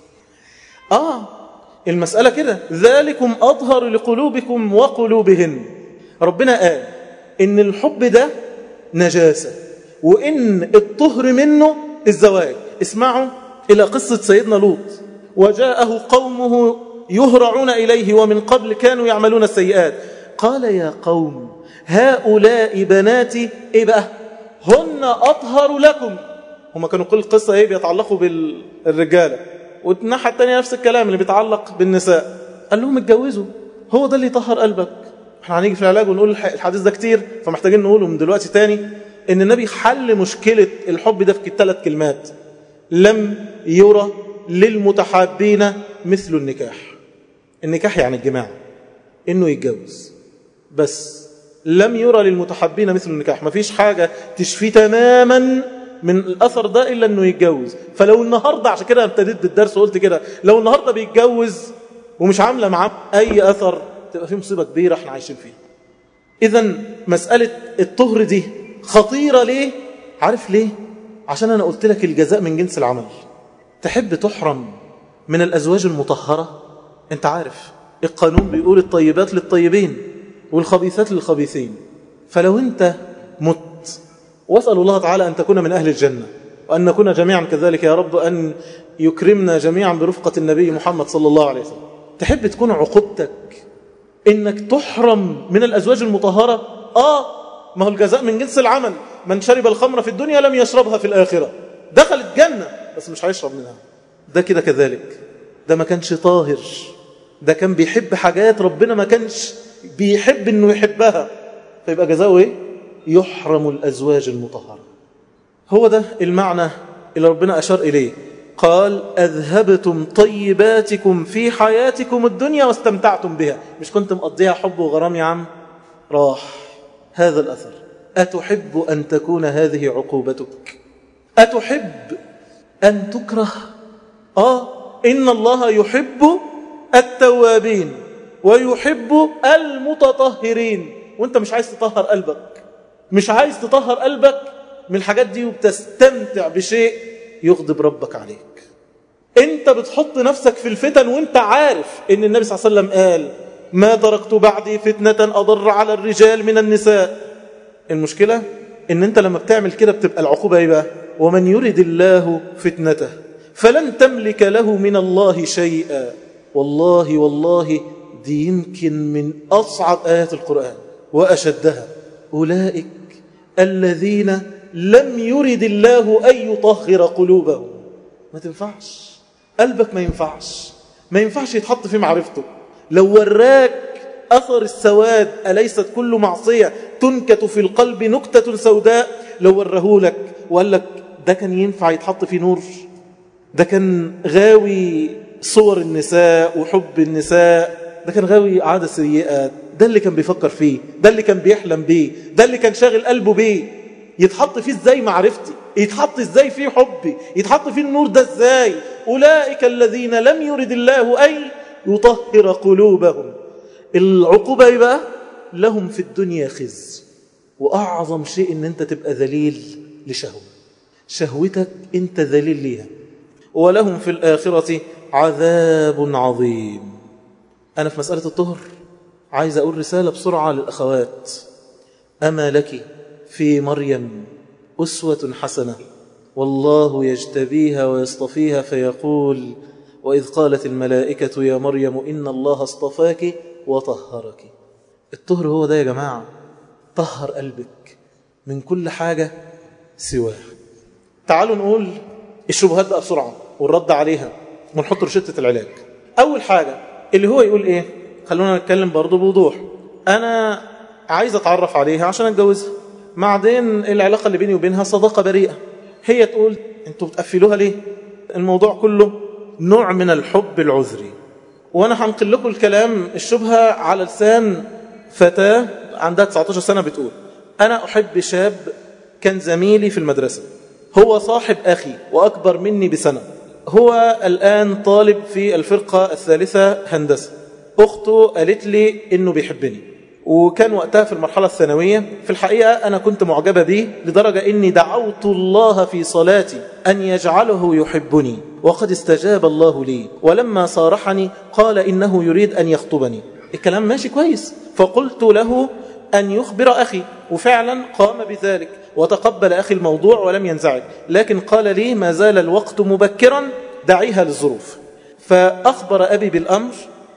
آه المسألة كده، ذلكم أطهر لقلوبكم وقلوبهن. ربنا قال إن الحب ده نجاسة وإن الطهر منه الزواج. اسمعوا إلى قصة سيدنا لوط، وجاءه قومه يهرعون إليه ومن قبل كانوا يعملون السيئات قال يا قوم هؤلاء بناتي إيه بقى هن أطهر لكم. هم كانوا كل قصة إيه بيتعلقوا بالرجالة، والناحية التانية نفس الكلام اللي بيتعلق بالنساء. قال لهم اتجوزوا، هو ده اللي يطهر قلبك. احنا هنيجي في العلاج ونقول الحديث ده كتير فمحتاجين نقوله من دلوقتي تاني، ان النبي حل مشكلة الحب ده في ثلاث كلمات: لم يرى للمتحابين مثل النكاح. النكاح يعني الجماع، انه يتجوز بس. لم يرى للمتحابين مثل النكاح، ما فيش حاجة تشفي تماما من الأثر ده إلا أنه يتجوز. فلو النهاردة، عشان كده ابتديت بالدرس وقلت كده، لو النهاردة بيتجوز ومش عاملة معاه أي أثر تبقى في مصيبة كبيرة احنا عايشين فيها. إذن مسألة الطهر دي خطيرة. ليه؟ عارف ليه؟ عشان أنا قلت لك الجزاء من جنس العمل. تحب تحرم من الأزواج المطهرة؟ أنت عارف القانون بيقول الطيبات للطيبين والخبيثات للخبيثين. فلو أنت مت، واسأل الله تعالى أن تكون من أهل الجنة وأن نكون جميعا كذلك يا رب، أن يكرمنا جميعا برفقة النبي محمد صلى الله عليه وسلم، تحب تكون عقوبتك إنك تحرم من الأزواج المطهرة؟ آه ما هو الجزاء من جنس العمل. من شرب الخمر في الدنيا لم يشربها في الآخرة. دخل الجنة بس مش هيشرب منها. ده كده كذلك، ده ما كانش طاهر، ده كان بيحب حاجات ربنا ما كانش بيحب إنه يحبها، فيبقى جزاؤه إيه؟ يحرم الأزواج المطهرة. هو ده المعنى اللي ربنا أشار إليه. قال أذهبتم طيباتكم في حياتكم الدنيا واستمتعتم بها. مش كنت مقضيها حب وغرام يا عم؟ راح هذا الأثر. أتحب أن تكون هذه عقوبتك؟ أتحب أن تكره؟ آه إن الله يحب التوابين ويحب المتطهرين. وانت مش عايز تطهر قلبك، مش عايز تطهر قلبك من الحاجات دي وبتستمتع بشيء يغضب ربك عليك. انت بتحط نفسك في الفتن وانت عارف ان النبي صلى الله عليه وسلم قال ما تركت بعدي فتنة أضر على الرجال من النساء. المشكلة ان انت لما بتعمل كده بتبقى العقوبة ايه بقى؟ ومن يرد الله فتنته فلن تملك له من الله شيئا. والله والله دي يمكن من أصعب آيات القرآن وأشدها. أولئك الذين لم يرد الله أن يطهر قلوبهم. ما تنفعش قلبك، ما ينفعش ما ينفعش يتحط في معرفته. لو وراك أثر السواد، أليست كل معصية تنكت في القلب نكتة سوداء؟ لو ورهولك وقال لك ده كان ينفع يتحط في نور، ده كان غاوي صور النساء وحب النساء، ده كان غاوي عادة سيئات، ده اللي كان بيفكر فيه، ده اللي كان بيحلم بيه، ده اللي كان شاغل قلبه بيه، يتحط فيه ازاي معرفتي؟ يتحط ازاي فيه حبي؟ يتحط فيه النور ده ازاي؟ أولئك الذين لم يرد الله أن يطهر قلوبهم. العقوبة يبقى لهم في الدنيا خزي، وأعظم شيء ان انت تبقى ذليل لشهوة، شهوتك انت ذليل ليها. ولهم في الآخرة عذاب عظيم. أنا في مسألة الطهر عايز أقول رسالة بسرعة للأخوات. أما لك في مريم أسوة حسنة والله يجتبيها ويصطفيها فيقول وإذ قالت الملائكة يا مريم إن الله اصطفاك وطهرك. الطهر هو ده يا جماعة، طهر قلبك من كل حاجة سواه. تعالوا نقول الشبهات بقى بسرعة والرد عليها ونحط رشدة العلاج. أول حاجة اللي هو يقول إيه، خلونا نتكلم برضو بوضوح. أنا عايز أتعرف عليها عشان أتجوزها، بعدين العلاقة اللي بيني وبينها صداقة بريئة. هي تقول أنتوا بتقفلوها ليه؟ الموضوع كله نوع من الحب العذري. وأنا هنقل لكم الكلام الشبهة على لسان فتاة عندها تسعة عشر سنة بتقول أنا أحب شاب كان زميلي في المدرسة، هو صاحب أخي وأكبر مني بسنة، هو الآن طالب في الفرقة الثالثة هندسة. أخته قالت لي إنه بيحبني، وكان وقتها في المرحلة الثانوية. في الحقيقة أنا كنت معجبة به لدرجة إني دعوت الله في صلاتي أن يجعله يحبني، وقد استجاب الله لي، ولما صارحني قال إنه يريد أن يخطبني. الكلام ماشي كويس، فقلت له أن يخبر أخي، وفعلا قام بذلك وتقبل أخي الموضوع ولم ينزعج، لكن قال لي ما زال الوقت مبكرا دعيها للظروف. فأخبر أبي بالأمر،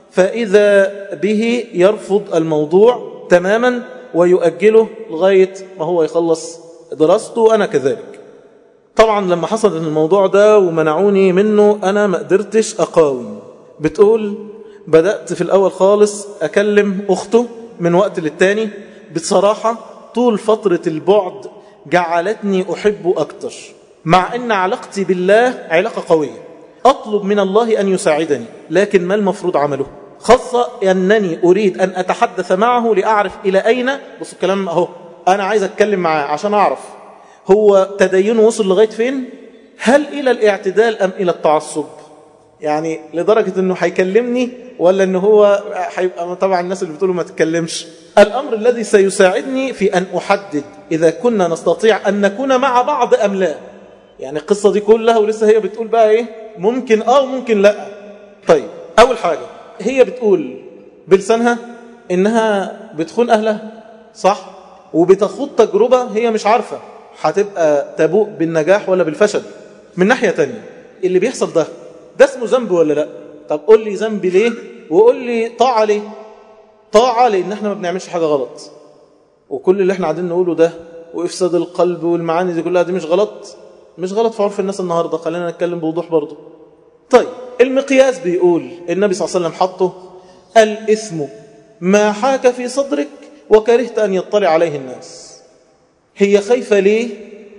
فإذا به يرفض الموضوع تماما ويؤجله لغاية ما هو يخلص دراسته، وأنا كذلك. طبعا لما حصل الموضوع ده ومنعوني منه أنا ما قدرتش أقاوم. بتقول بدأت في الأول خالص أكلم أخته من وقت للتاني. بصراحة طول فترة البعد جعلتني أحبه أكتر، مع أن علاقتي بالله علاقة قوية، أطلب من الله أن يساعدني، لكن ما المفروض عمله؟ خاصة أنني أريد أن أتحدث معه لأعرف إلى أين. بص الكلام أهو، أنا عايز أتكلم معاه عشان أعرف هو تدينه وصل لغاية فين، هل إلى الاعتدال أم إلى التعصب؟ يعني لدرجة أنه هيكلمني ولا أنه هو هيبقى طبعا الناس اللي بتقولوا ما تتكلمش. الأمر الذي سيساعدني في أن أحدد إذا كنا نستطيع أن نكون مع بعض أم لا. يعني القصة دي كلها ولسه هي بتقول بقى إيه، ممكن آه وممكن لا. طيب أول حاجة هي بتقول بلسانها إنها بتخون أهلها، صح؟ وبتخوض تجربة هي مش عارفة هتبقى تبوء بالنجاح ولا بالفشل. من ناحية تانية اللي بيحصل ده ده اسمه ذنب ولا لا؟ طب قول لي ذنب ليه وقول لي طاعة ليه. طاعة لأن احنا ما بنعملش حاجة غلط، وكل اللي احنا قاعدين نقوله ده وإفساد القلب والمعاني دي كلها دي مش غلط، مش غلط في عرف الناس النهاردة. خلينا نتكلم بوضوح برضو. طيب المقياس بيقول النبي صلى الله عليه وسلم حطه الإثم ما حاك في صدرك وكرهت أن يطلع عليه الناس. هي خايفة ليه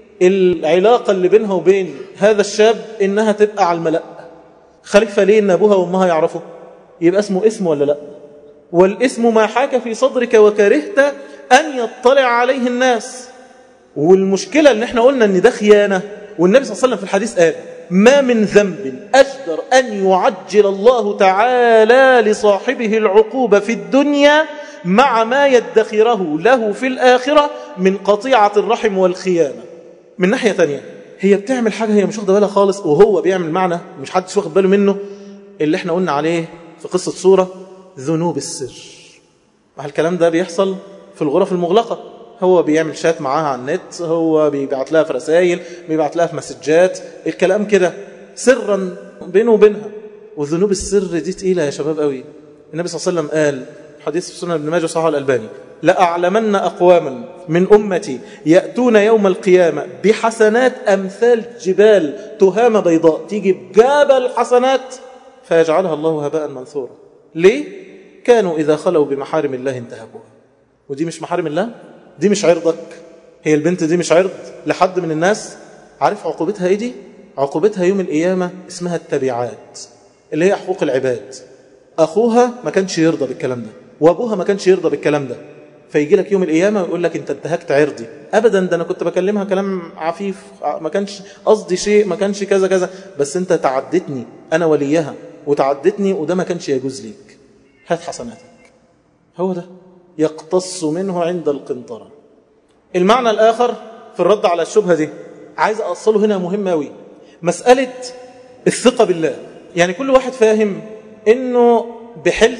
العلاقة اللي بينها وبين هذا الشاب إنها تبقى على الملأ؟ خايفة ليه إن أبوها وأمها يعرفوا؟ يبقى اسمه اسم ولا لا؟ والاسم ما حاك في صدرك وكرهت أن يطلع عليه الناس. والمشكلة إن احنا قلنا إن ده خيانة، والنبي صلى الله عليه وسلم في الحديث قال ما من ذنب أجدر أن يعجل الله تعالى لصاحبه العقوبة في الدنيا مع ما يدخره له في الآخرة من قطيعة الرحم والخيانة. من ناحية تانية هي بتعمل حاجة هي مش واخده بالها خالص، وهو بيعمل معنى مش حدش واخد باله منه، اللي احنا قلنا عليه في قصة سورة ذنوب السر. مع الكلام ده بيحصل في الغرف المغلقة، هو بيعمل شات معاها على النت، هو بيبعت لها في رسائل، بيبعت لها في مسجات، الكلام كده سرا بينه وبينها. وذنوب السر دي تقيلة يا شباب قوي. النبي صلى الله عليه وسلم قال حديث في سنن ابن ماجه صحيح الألباني لأعلمن أقواما من أمتي يأتون يوم القيامة بحسنات أمثال جبال تهامة بيضاء، تيجي بجبل حسنات فيجعلها الله هباء منثورا. ليه؟ كانوا إذا خلوا بمحارم الله انتهكوها. ودي مش محارم الله، دي مش عرضك. هي البنت دي مش عرض لحد من الناس. عارف عقوبتها ايه دي؟ عقوبتها يوم القيامة اسمها التبعات، اللي هي حقوق العباد. أخوها ما كانش يرضى بالكلام ده، وأبوها ما كانش يرضى بالكلام ده، فيجي لك يوم القيامة ويقول لك انت انتهكت عرضي. أبدا، ده أنا كنت بكلمها كلام عفيف، ما كانش قصدي شيء، ما كانش كذا كذا، بس انت تعدتني، أنا وليها وتعدتني، وده ما كانش يجوز ليك. هات حسناتك. هو ده يقتص منه عند القنطرة. المعنى الآخر في الرد على الشبهة دي عايز أصله هنا مهم أوي، مسألة الثقة بالله. يعني كل واحد فاهم إنه بحيلته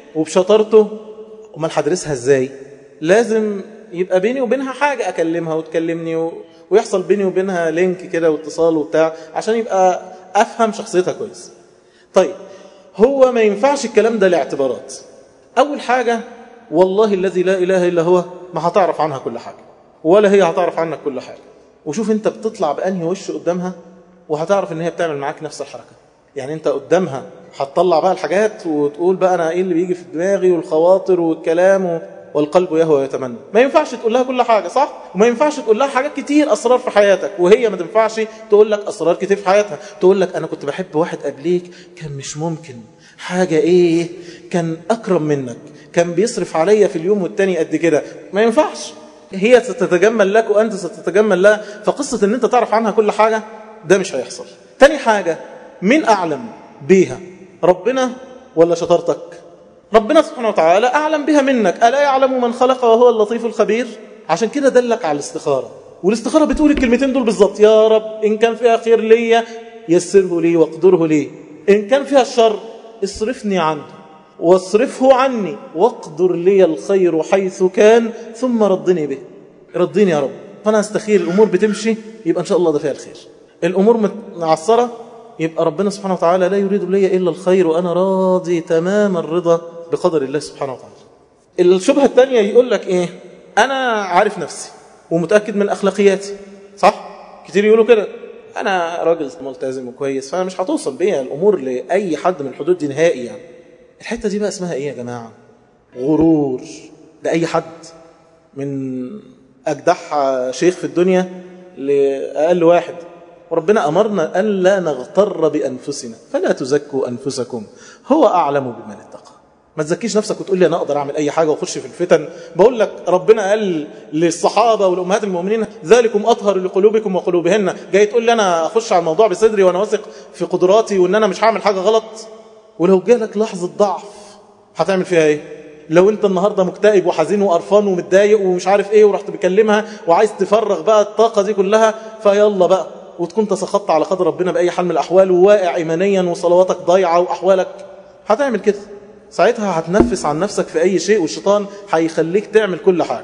وبشطارته، امال هدرسها ازاي؟ لازم يبقى بيني وبينها حاجة أكلمها وتكلمني و... ويحصل بيني وبينها لينك كده واتصال وبتاع عشان يبقى أفهم شخصيتها كويس. طيب هو ما ينفعش الكلام ده لاعتبارات. أول حاجة والله الذي لا إله إلا هو ما هتعرف عنها كل حاجة ولا هي هتعرف عنك كل حاجة. وشوف انت بتطلع بأنهي وش قدامها وهتعرف ان هي بتعمل معاك نفس الحركة. يعني انت قدامها هتطلع بقى الحاجات وتقول بقى انا ايه اللي بيجي في دماغي والخواطر والكلام و... والقلب يهوى ويتمنى. ما ينفعش تقول لها كل حاجة صح؟ وما ينفعش تقول لها حاجات كتير أسرار في حياتك وهي ما تنفعش تقول لك أسرار كتير في حياتها. تقول لك أنا كنت بحب واحد قبليك كان مش ممكن حاجة إيه، كان أكرم منك، كان بيصرف عليا في اليوم والتاني قد كده. ما ينفعش. هي ستتجمل لك وأنت ستتجمل لها. فقصة أن أنت تعرف عنها كل حاجة ده مش هيحصل. تاني حاجة، مين أعلم بيها، ربنا ولا شطارتك؟ ربنا سبحانه وتعالى أعلم بها منك. ألا يعلم من خلق وهو اللطيف الخبير؟ عشان كده دلك على الاستخارة. والاستخارة بتقول الكلمتين دول بالظبط. يا رب إن كان فيها خير لي يسره لي واقدره لي، إن كان فيها الشر اصرفني عنه واصرفه عني واقدر لي الخير حيث كان ثم ردني به. رديني يا رب. فأنا أستخير الأمور بتمشي يبقى إن شاء الله ده فيها الخير. الأمور معصرة يبقى ربنا سبحانه وتعالى لا يريد لي إلا الخير وأنا راضي تمام الرضا بقدر الله سبحانه وتعالى. الشبهة الثانية يقول لك إيه، أنا عارف نفسي ومتأكد من أخلاقياتي صح؟ كتير يقولوا كده، أنا راجل ملتزم وكويس فأنا مش هتوصل بيها الأمور لأي حد من الحدود دي نهائي. يعني الحتة دي بقى اسمها إيه يا جماعة؟ غرور. لأي حد من أجدح شيخ في الدنيا لأقل واحد. وربنا أمرنا أن لا نغتر بأنفسنا فلا تزكوا أنفسكم هو أعلم بمن اتقى. ما تزكيش نفسك وتقول لي أنا أقدر أعمل أي حاجة وأخش في الفتن. بقول لك ربنا قال للصحابة والأمهات المؤمنين ذلكم أطهر لقلوبكم وقلوبهن. جاي تقول لي أنا أخش على الموضوع بصدري وأنا واثق في قدراتي وأن أنا مش هعمل حاجة غلط؟ ولو جالك لحظة ضعف هتعمل فيها إيه؟ لو أنت النهاردة مكتئب وحزين وقرفان ومتضايق ومش عارف إيه ورحت بكلمها وعايز تفرغ بقى الطاقة دي كلها فيلا بقى وتكون تسخطت على قدر ربنا بأي حال من الأحوال وواقع إيمانيا وصلواتك ضايعة وأحوالك، هتعمل كده. ساعتها هتنفس عن نفسك في أي شيء والشيطان هيخليك تعمل كل حاجة.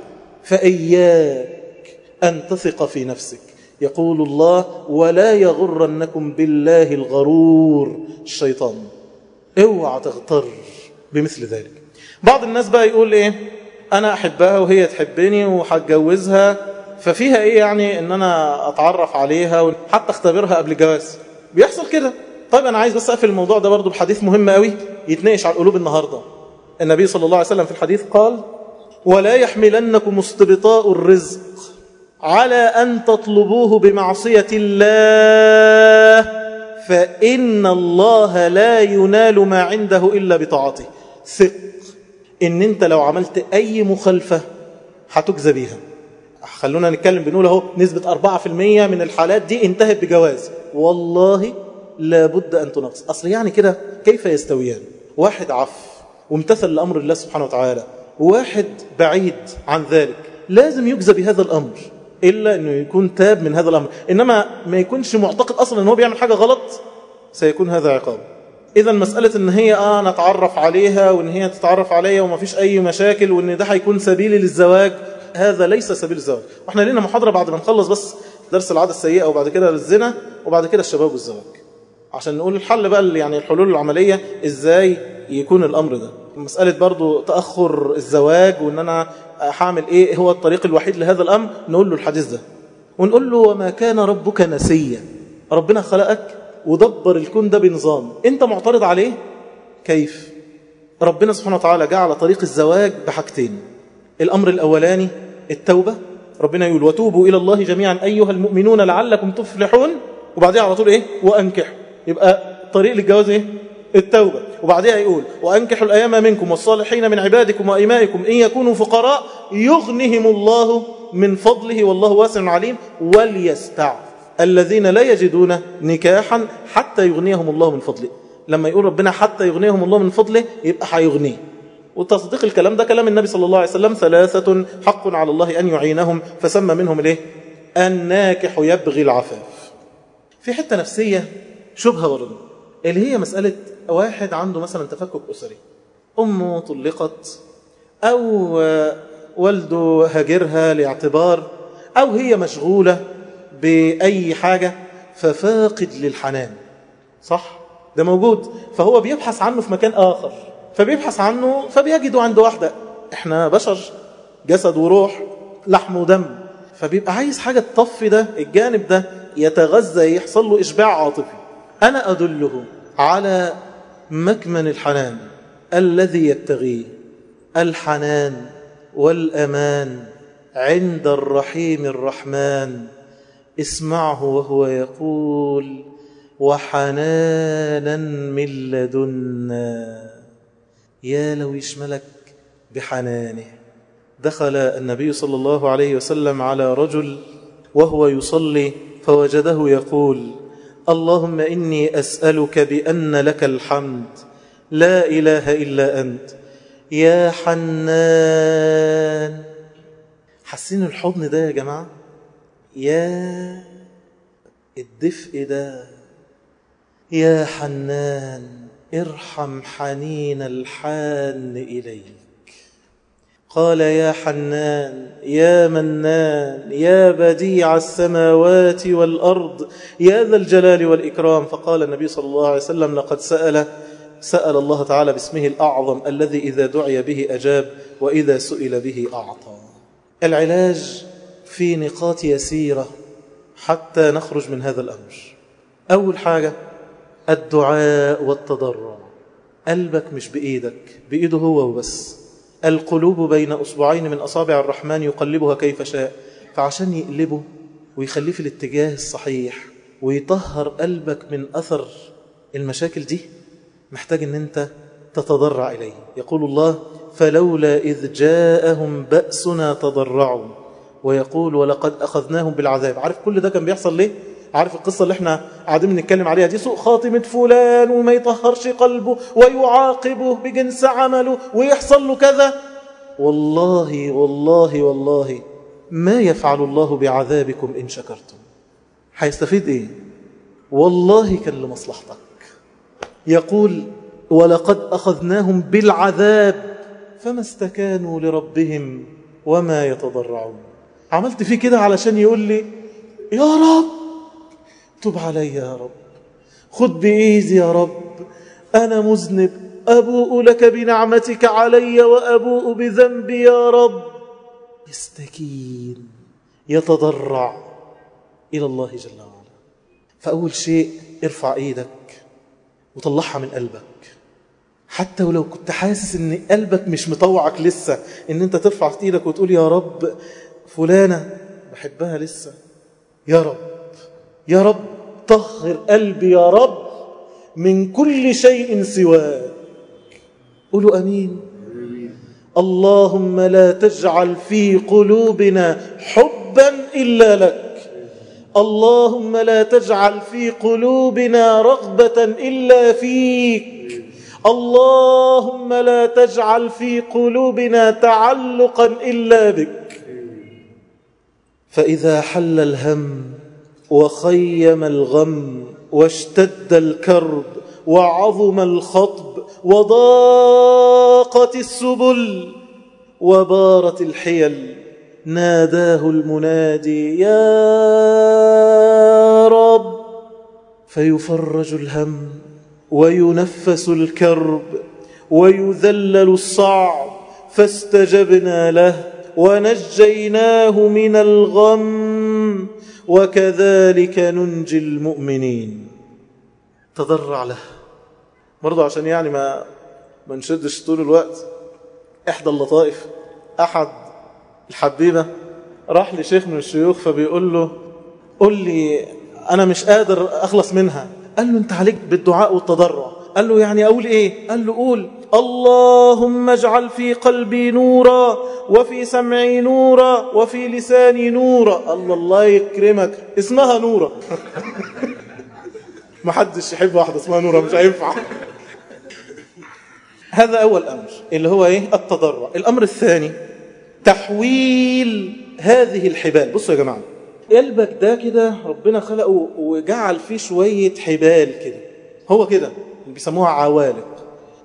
فإياك أن تثق في نفسك. يقول الله ولا يغرنكم بالله الغرور الشيطان. اوعى تغتر بمثل ذلك. بعض الناس بقى يقول إيه، أنا أحبها وهي تحبني وهتجوزها ففيها ايه يعني ان انا اتعرف عليها وحتى اختبرها قبل جواز. بيحصل كده. طيب انا عايز بس اقفل الموضوع ده برضو بحديث مهم قوي يتناقش على القلوب النهاردة. النبي صلى الله عليه وسلم في الحديث قال ولا يحملنكم استبطاء الرزق على ان تطلبوه بمعصية الله فإن الله لا ينال ما عنده إلا بطاعته. ثق ان انت لو عملت اي مخالفة هتجزى بيها. خلونا نتكلم بنقول اهو نسبة أربعة في المية من الحالات دي انتهت بجواز. والله لابد أن تنقص. أصل يعني كده كيف يستويان؟ واحد عف وامتثل لأمر الله سبحانه وتعالى وواحد بعيد عن ذلك، لازم يجزى بهذا الأمر إلا أنه يكون تاب من هذا الأمر. إنما ما يكونش معتقد أصلا أنه بيعمل حاجة غلط سيكون هذا عقاب. إذا مسألة أن هي آه نتعرف عليها وأن هي تتعرف عليها وما فيش أي مشاكل وأن ده هيكون سبيلي للزواج، هذا ليس سبيل الزواج. واحنا لنا محاضرة بعد ما نخلص بس درس العادة السيئة وبعد كده الزنا وبعد كده الشباب والزواج عشان نقول الحل بقى، يعني الحلول العملية ازاي يكون الامر ده. مسألة برضو تأخر الزواج وان انا هعمل ايه هو الطريق الوحيد لهذا الامر، نقول له الحديث ده ونقول له وما كان ربك نسيا. ربنا خلقك ودبر الكون ده بنظام، انت معترض عليه؟ كيف؟ ربنا سبحانه وتعالى جعل طريق الزواج بحاجتين. الامر الاولاني التوبة. ربنا يقول وتوبوا إلى الله جميعا أيها المؤمنون لعلكم تفلحون، وبعدها على طول إيه؟ وأنكحوا. يبقى طريق للجواز إيه؟ التوبة. وبعدها يقول وأنكحوا الأيام منكم والصالحين من عبادكم وإمائكم إن يكونوا فقراء يغنهم الله من فضله والله واسع عليم وليستعف الذين لا يجدون نكاحا حتى يغنيهم الله من فضله. لما يقول ربنا حتى يغنيهم الله من فضله يبقى هيغنيه. وتصديق الكلام ده كلام النبي صلى الله عليه وسلم ثلاثة حق على الله أن يعينهم فسمى منهم الايه؟ الناكح يبغي العفاف. في حتة نفسية شبهة برضه اللي هي مسألة واحد عنده مثلا تفكك أسري أمه طلقت أو والده هاجرها لاعتبار أو هي مشغولة بأي حاجة ففاقد للحنان، صح؟ ده موجود، فهو بيبحث عنه في مكان آخر، فبيبحث عنه فبيجده عند واحدة. احنا بشر، جسد وروح، لحم ودم، فبيبقى عايز حاجة تطفي ده الجانب ده، يتغذى، يحصل له إشباع عاطفي. أنا أدله على مكمن الحنان الذي يبتغيه، الحنان والأمان عند الرحيم الرحمن. اسمعه وهو يقول وحنانا من لدنا. يا لو يشملك بحنانه. دخل النبي صلى الله عليه وسلم على رجل وهو يصلي فوجده يقول اللهم إني أسألك بأن لك الحمد لا إله إلا أنت يا حنان. حسين الحضن ده يا جماعة، يا الدفء ده، يا حنان ارحم حنين الحان إليك. قال يا حنان يا منان يا بديع السماوات والأرض يا ذا الجلال والإكرام. فقال النبي صلى الله عليه وسلم لقد سأل سأل الله تعالى باسمه الأعظم الذي إذا دعي به أجاب وإذا سئل به أعطى. العلاج في نقاط يسيرة حتى نخرج من هذا الأمر. أول حاجة الدعاء والتضرع. قلبك مش بإيدك، بإيده هو وبس. القلوب بين أصبعين من أصابع الرحمن يقلبها كيف شاء. فعشان يقلبه ويخليه في الاتجاه الصحيح ويطهر قلبك من أثر المشاكل دي، محتاج أن أنت تتضرع إليه. يقول الله فلولا إذ جاءهم بأسنا تضرعوا ويقول ولقد أخذناهم بالعذاب. عارف كل ده كان بيحصل ليه؟ عارف القصة اللي احنا قاعدين نتكلم عليها دي، سوء خاتمة فلان وما يطهرش قلبه ويعاقبه بجنس عمله ويحصل له كذا. والله والله والله ما يفعل الله بعذابكم إن شكرتم. هيستفيد ايه؟ والله كان لمصلحتك. يقول ولقد أخذناهم بالعذاب فما استكانوا لربهم وما يتضرعون. عملت فيه كده علشان يقول لي يا رب تب علي يا رب، خد بإيدي يا رب، أنا مذنب، أبوء لك بنعمتك علي وأبوء بذنبي يا رب. يستكين، يتضرع إلى الله جل وعلا. فأول شيء ارفع إيدك وطلعها من قلبك، حتى ولو كنت حاسس ان قلبك مش مطوعك لسه ان انت ترفع ايدك وتقول يا رب فلانة بحبها لسه، يا رب يا رب طهر قلبي يا رب من كل شيء سواك. قولوا أمين. اللهم لا تجعل في قلوبنا حبا إلا لك، اللهم لا تجعل في قلوبنا رغبة إلا فيك، اللهم لا تجعل في قلوبنا تعلقا إلا بك. فإذا حل الهم وخيم الغم واشتد الكرب وعظم الخطب وضاقت السبل وبارت الحيل ناداه المنادي يا رب، فيفرج الهم وينفس الكرب ويذلل الصعب. فاستجبنا له ونجيناه من الغم وكذلك ننجي المؤمنين. تضرع له برضو عشان يعني ما ما نشدش طول الوقت. إحدى اللطائف، أحد الحبيبة راح لشيخ من الشيوخ فبيقول له قل لي أنا مش قادر أخلص منها. قال له أنت عليك بالدعاء والتضرع. قال له يعني أقول إيه؟ قال له قول اللهم اجعل في قلبي نورا وفي سمعي نورا وفي لساني نورا. الله الله يكرمك، اسمها نورا. ما حدش يحب واحدة اسمها نورا، مش هينفع. هذا أول أمر اللي هو إيه؟ التضرع. الأمر الثاني تحويل هذه الحبال. بصوا يا جماعة، قلبك ده كده ربنا خلقه وجعل فيه شوية حبال كده، هو كده اللي بيسموها عوالق.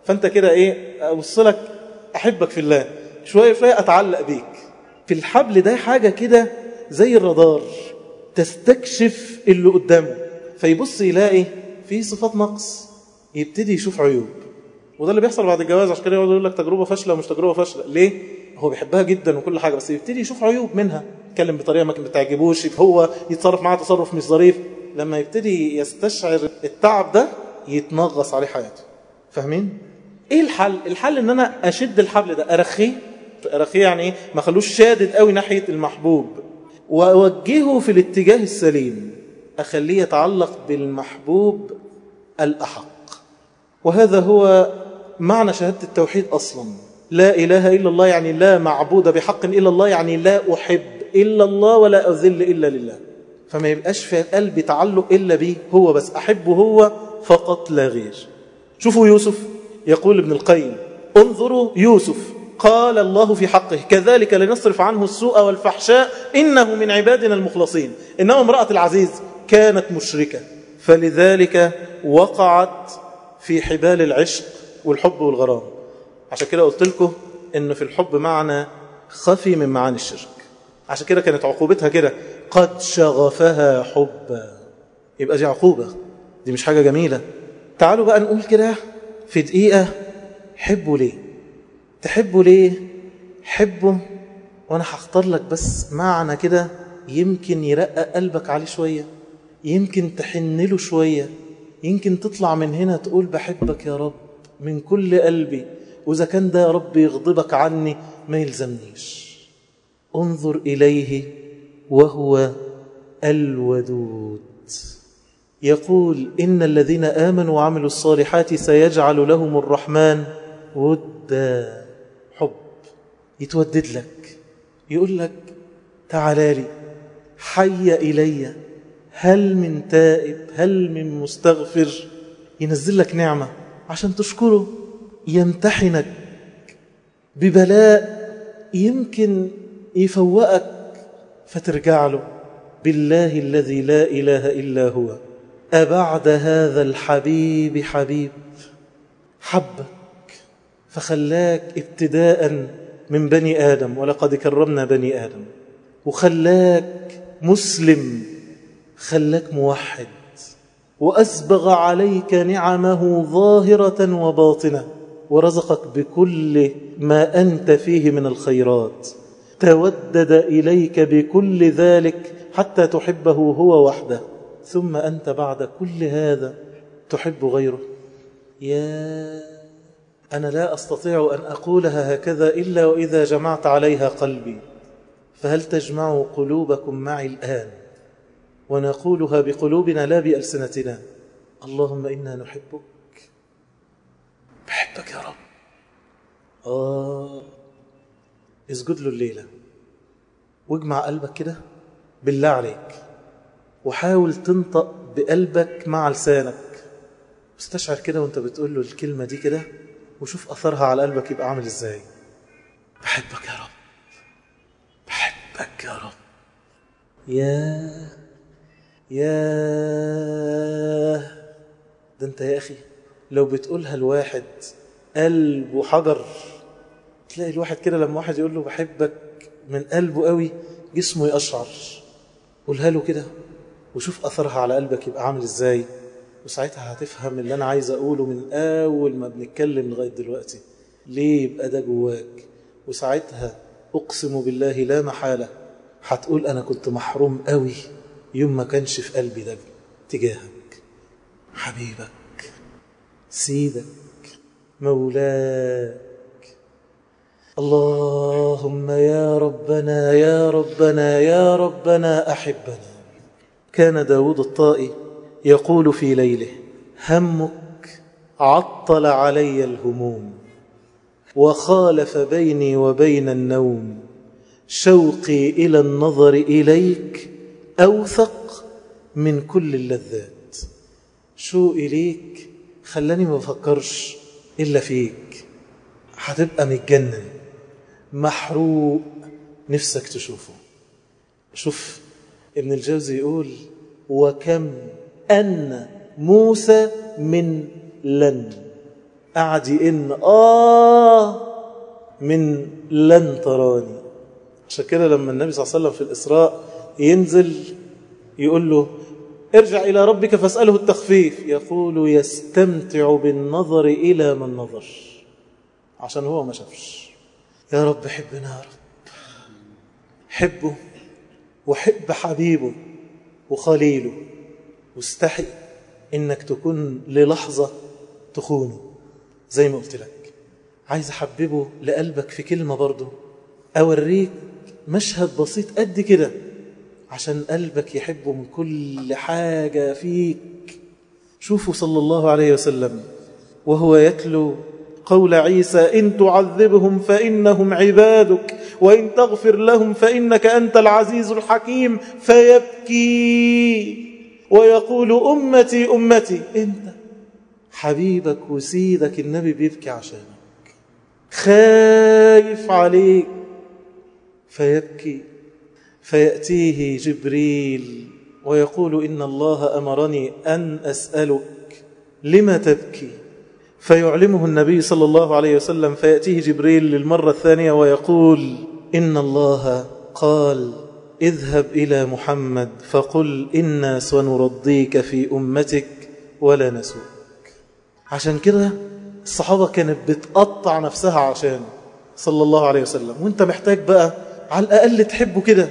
فأنت كده إيه أوصلك أحبك في الله، شوية شوية أتعلق بيك. في الحبل ده حاجة كده زي الرادار تستكشف اللي قدامه، فيبص يلاقي فيه صفات نقص، يبتدي يشوف عيوب. وده اللي بيحصل بعد الجواز، عشان كده يقعد يقول لك تجربة فاشلة ومش تجربة فاشلة. ليه؟ هو بيحبها جدا وكل حاجة، بس يبتدي يشوف عيوب منها، يتكلم بطريقة ما بتعجبوش، هو يتصرف معاه تصرف مش ظريف. لما يبتدي يستشعر التعب ده يتنغص عليه حياته. فاهمين؟ ايه الحل؟ الحل ان انا اشد الحبل ده، ارخيه. ارخيه يعني ايه؟ ما خلوش شادد قوي ناحية المحبوب، واوجهه في الاتجاه السليم، اخليه يتعلق بالمحبوب الأحق. وهذا هو معنى شهادة التوحيد أصلا. لا إله إلا الله يعني لا معبود بحق إلا الله، يعني لا أحب إلا الله ولا أذل إلا لله. فما يبقاش في قلبي تعلق إلا به هو بس، أحبه هو فقط لا غير. شوفوا يوسف، يقول ابن القيم انظروا يوسف، قال الله في حقه كذلك لنصرف عنه السوء والفحشاء إنه من عبادنا المخلصين. إنما امرأة العزيز كانت مشركة، فلذلك وقعت في حبال العشق والحب والغرام. عشان كده قلت لكم إنه في الحب معنى خفي من معاني الشرك. عشان كده كانت عقوبتها كده قد شغفها حبا. يبقى دي عقوبة، دي مش حاجة جميلة. تعالوا بقى نقول كده في دقيقة، حبوا ليه؟ تحبوا ليه؟ حبوا، وأنا هختار لك بس معنى كده يمكن يرقق قلبك عليه شوية، يمكن تحنله شوية، يمكن تطلع من هنا تقول بحبك يا رب من كل قلبي، وإذا كان ده يا رب يغضبك عني ما يلزمنيش. انظر إليه وهو الودود. يقول إن الذين آمنوا وعملوا الصالحات سيجعل لهم الرحمن ودا. حب يتودد لك، يقول لك تعالى لي، حي إلي، هل من تائب، هل من مستغفر. ينزل لك نعمة عشان تشكره، يمتحنك ببلاء يمكن يفوقك فترجع له. بالله الذي لا إله إلا هو أبعد هذا الحبيب حبيب، حبك فخلاك ابتداء من بني آدم، ولقد كرمنا بني آدم، وخلاك مسلم، خلاك موحد، وأسبغ عليك نعمه ظاهرة وباطنة، ورزقك بكل ما أنت فيه من الخيرات، تودد إليك بكل ذلك حتى تحبه هو وحده. ثم أنت بعد كل هذا تحب غيره. يا أنا لا أستطيع أن أقولها هكذا إلا وإذا جمعت عليها قلبي، فهل تجمع قلوبكم معي الآن ونقولها بقلوبنا لا بألسنتنا؟ اللهم إنا نحبك، بحبك يا رب. آه اسجد له الليلة واجمع قلبك كده بالله عليك، وحاول تنطق بقلبك مع لسانك. استشعر كده وانت بتقول له الكلمة دي كده، وشوف أثرها على قلبك يبقى عامل ازاي. بحبك يا رب، بحبك يا رب. يا يا ده انت يا أخي لو بتقولها الواحد قلبه حجر، تلاقي الواحد كده لما واحد يقول له بحبك من قلبه قوي جسمه يقشعر. قولها له كده وشوف أثرها على قلبك يبقى عامل ازاي، وساعتها هتفهم اللي أنا عايز أقوله من أول ما بنتكلم لغاية دلوقتي ليه يبقى ده جواك. وساعتها أقسم بالله لا محالة هتقول أنا كنت محروم قوي يوم ما كانش في قلبي ده تجاهك. حبيبك، سيدك، مولاك. اللهم يا ربنا يا ربنا يا ربنا أحبنا. كان داود الطائي يقول في ليله: همك عطل علي الهموم وخالف بيني وبين النوم، شوقي إلى النظر إليك أوثق من كل اللذات. شوقي ليك خلاني ما بفكرش إلا فيك. هتبقى متجنن محروق نفسك تشوفه. شوف ابن الجوزي يقول: وكم أن موسى من لن قعد يئن آه من لن تراني. عشان كده لما النبي صلى الله عليه وسلم في الإسراء ينزل يقول له ارجع إلى ربك فاسأله التخفيف، يقول يستمتع بالنظر إلى من نظر، عشان هو ما شافش. يا رب حبنا يا رب، حبه وحب حبيبه وخليله، واستحي إنك تكون للحظة تخونه. زي ما قلت لك عايز أحببه لقلبك في كلمة برضه، أوريك مشهد بسيط قد كده عشان قلبك يحبه من كل حاجة فيك. شوفوا صلى الله عليه وسلم وهو يتلو قول عيسى إن تعذبهم فإنهم عبادك وإن تغفر لهم فإنك أنت العزيز الحكيم، فيبكي ويقول أمتي أمتي. أنت حبيبك وسيدك النبي بيبكي عشانك، خايف عليك، فيبكي. فيأتيه جبريل ويقول إن الله أمرني أن أسألك لما تبكي، فيعلمه النبي صلى الله عليه وسلم. فيأتيه جبريل للمرة الثانية ويقول إن الله قال اذهب إلى محمد فقل إنا سنرضيك في أمتك ولا نسوك. عشان كده الصحابة كانت بتقطع نفسها عشان صلى الله عليه وسلم، وانت محتاج بقى على الأقل تحبه كده.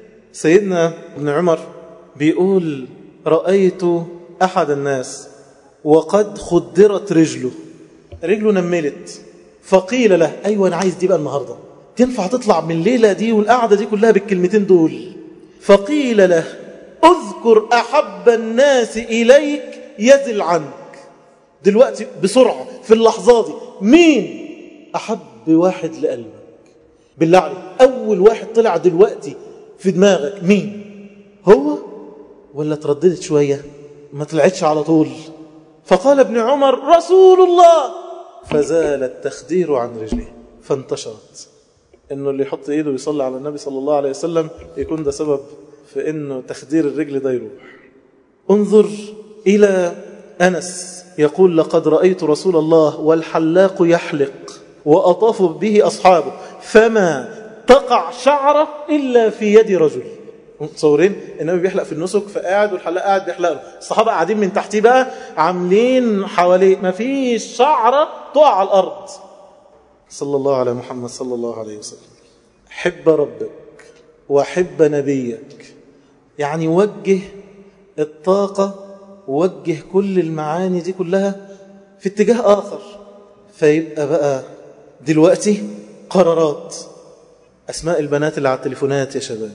سيدنا ابن عمر بيقول رأيت أحد الناس وقد خدرت رجله، رجله نملت، فقيل له أيوة أنا عايز دي بقى النهاردة، تنفع تطلع من الليلة دي والقعدة دي كلها بالكلمتين دول. فقيل له اذكر أحب الناس إليك يزل عنك. دلوقتي بسرعة في اللحظة دي مين أحب واحد لقلبك؟ بالله عليك أول واحد طلع دلوقتي في دماغك مين؟ هو ولا ترددت شوية ما طلعتش على طول؟ فقال ابن عمر رسول الله، فزال التخدير عن رجله فانتشرت. إنه اللي يحط إيده ويصلي على النبي صلى الله عليه وسلم يكون ده سبب في إنه تخدير الرجل ده يروح. انظر إلى أنس يقول لقد رأيت رسول الله والحلاق يحلق وأطاف به أصحابه فما تقع شعره إلا في يد رجل. تصورين النبي بيحلق في النسك فقاعد والحلاق قاعد بيحلق له، الصحابة قاعدين من تحتيه بقى عاملين حواليه ما فيش شعرة تقع على الأرض. صلى الله على محمد صلى الله عليه وسلم. حب ربك وحب نبيك، يعني وجه الطاقة ووجه كل المعاني دي كلها في اتجاه آخر. فيبقى بقى دلوقتي قرارات. أسماء البنات اللي على التليفونات يا شباب،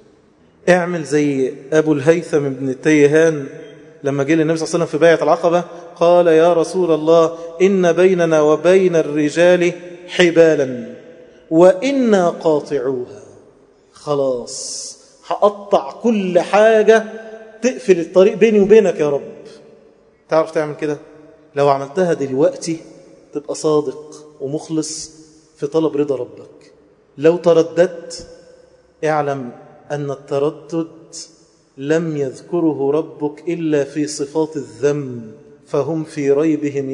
اعمل زي أبو الهيثم بن التيهان لما جه للنبي صلى الله عليه وسلم في بيعة العقبة قال يا رسول الله إن بيننا وبين الرجال حبالا وإنا قاطعوها. خلاص هقطع كل حاجة تقفل الطريق بيني وبينك يا رب. تعرف تعمل كده؟ لو عملتها دلوقتي تبقى صادق ومخلص في طلب رضا ربك. لو ترددت اعلم أن التردد لم يذكره ربك إلا في صفات الذم، فهم في ريبهم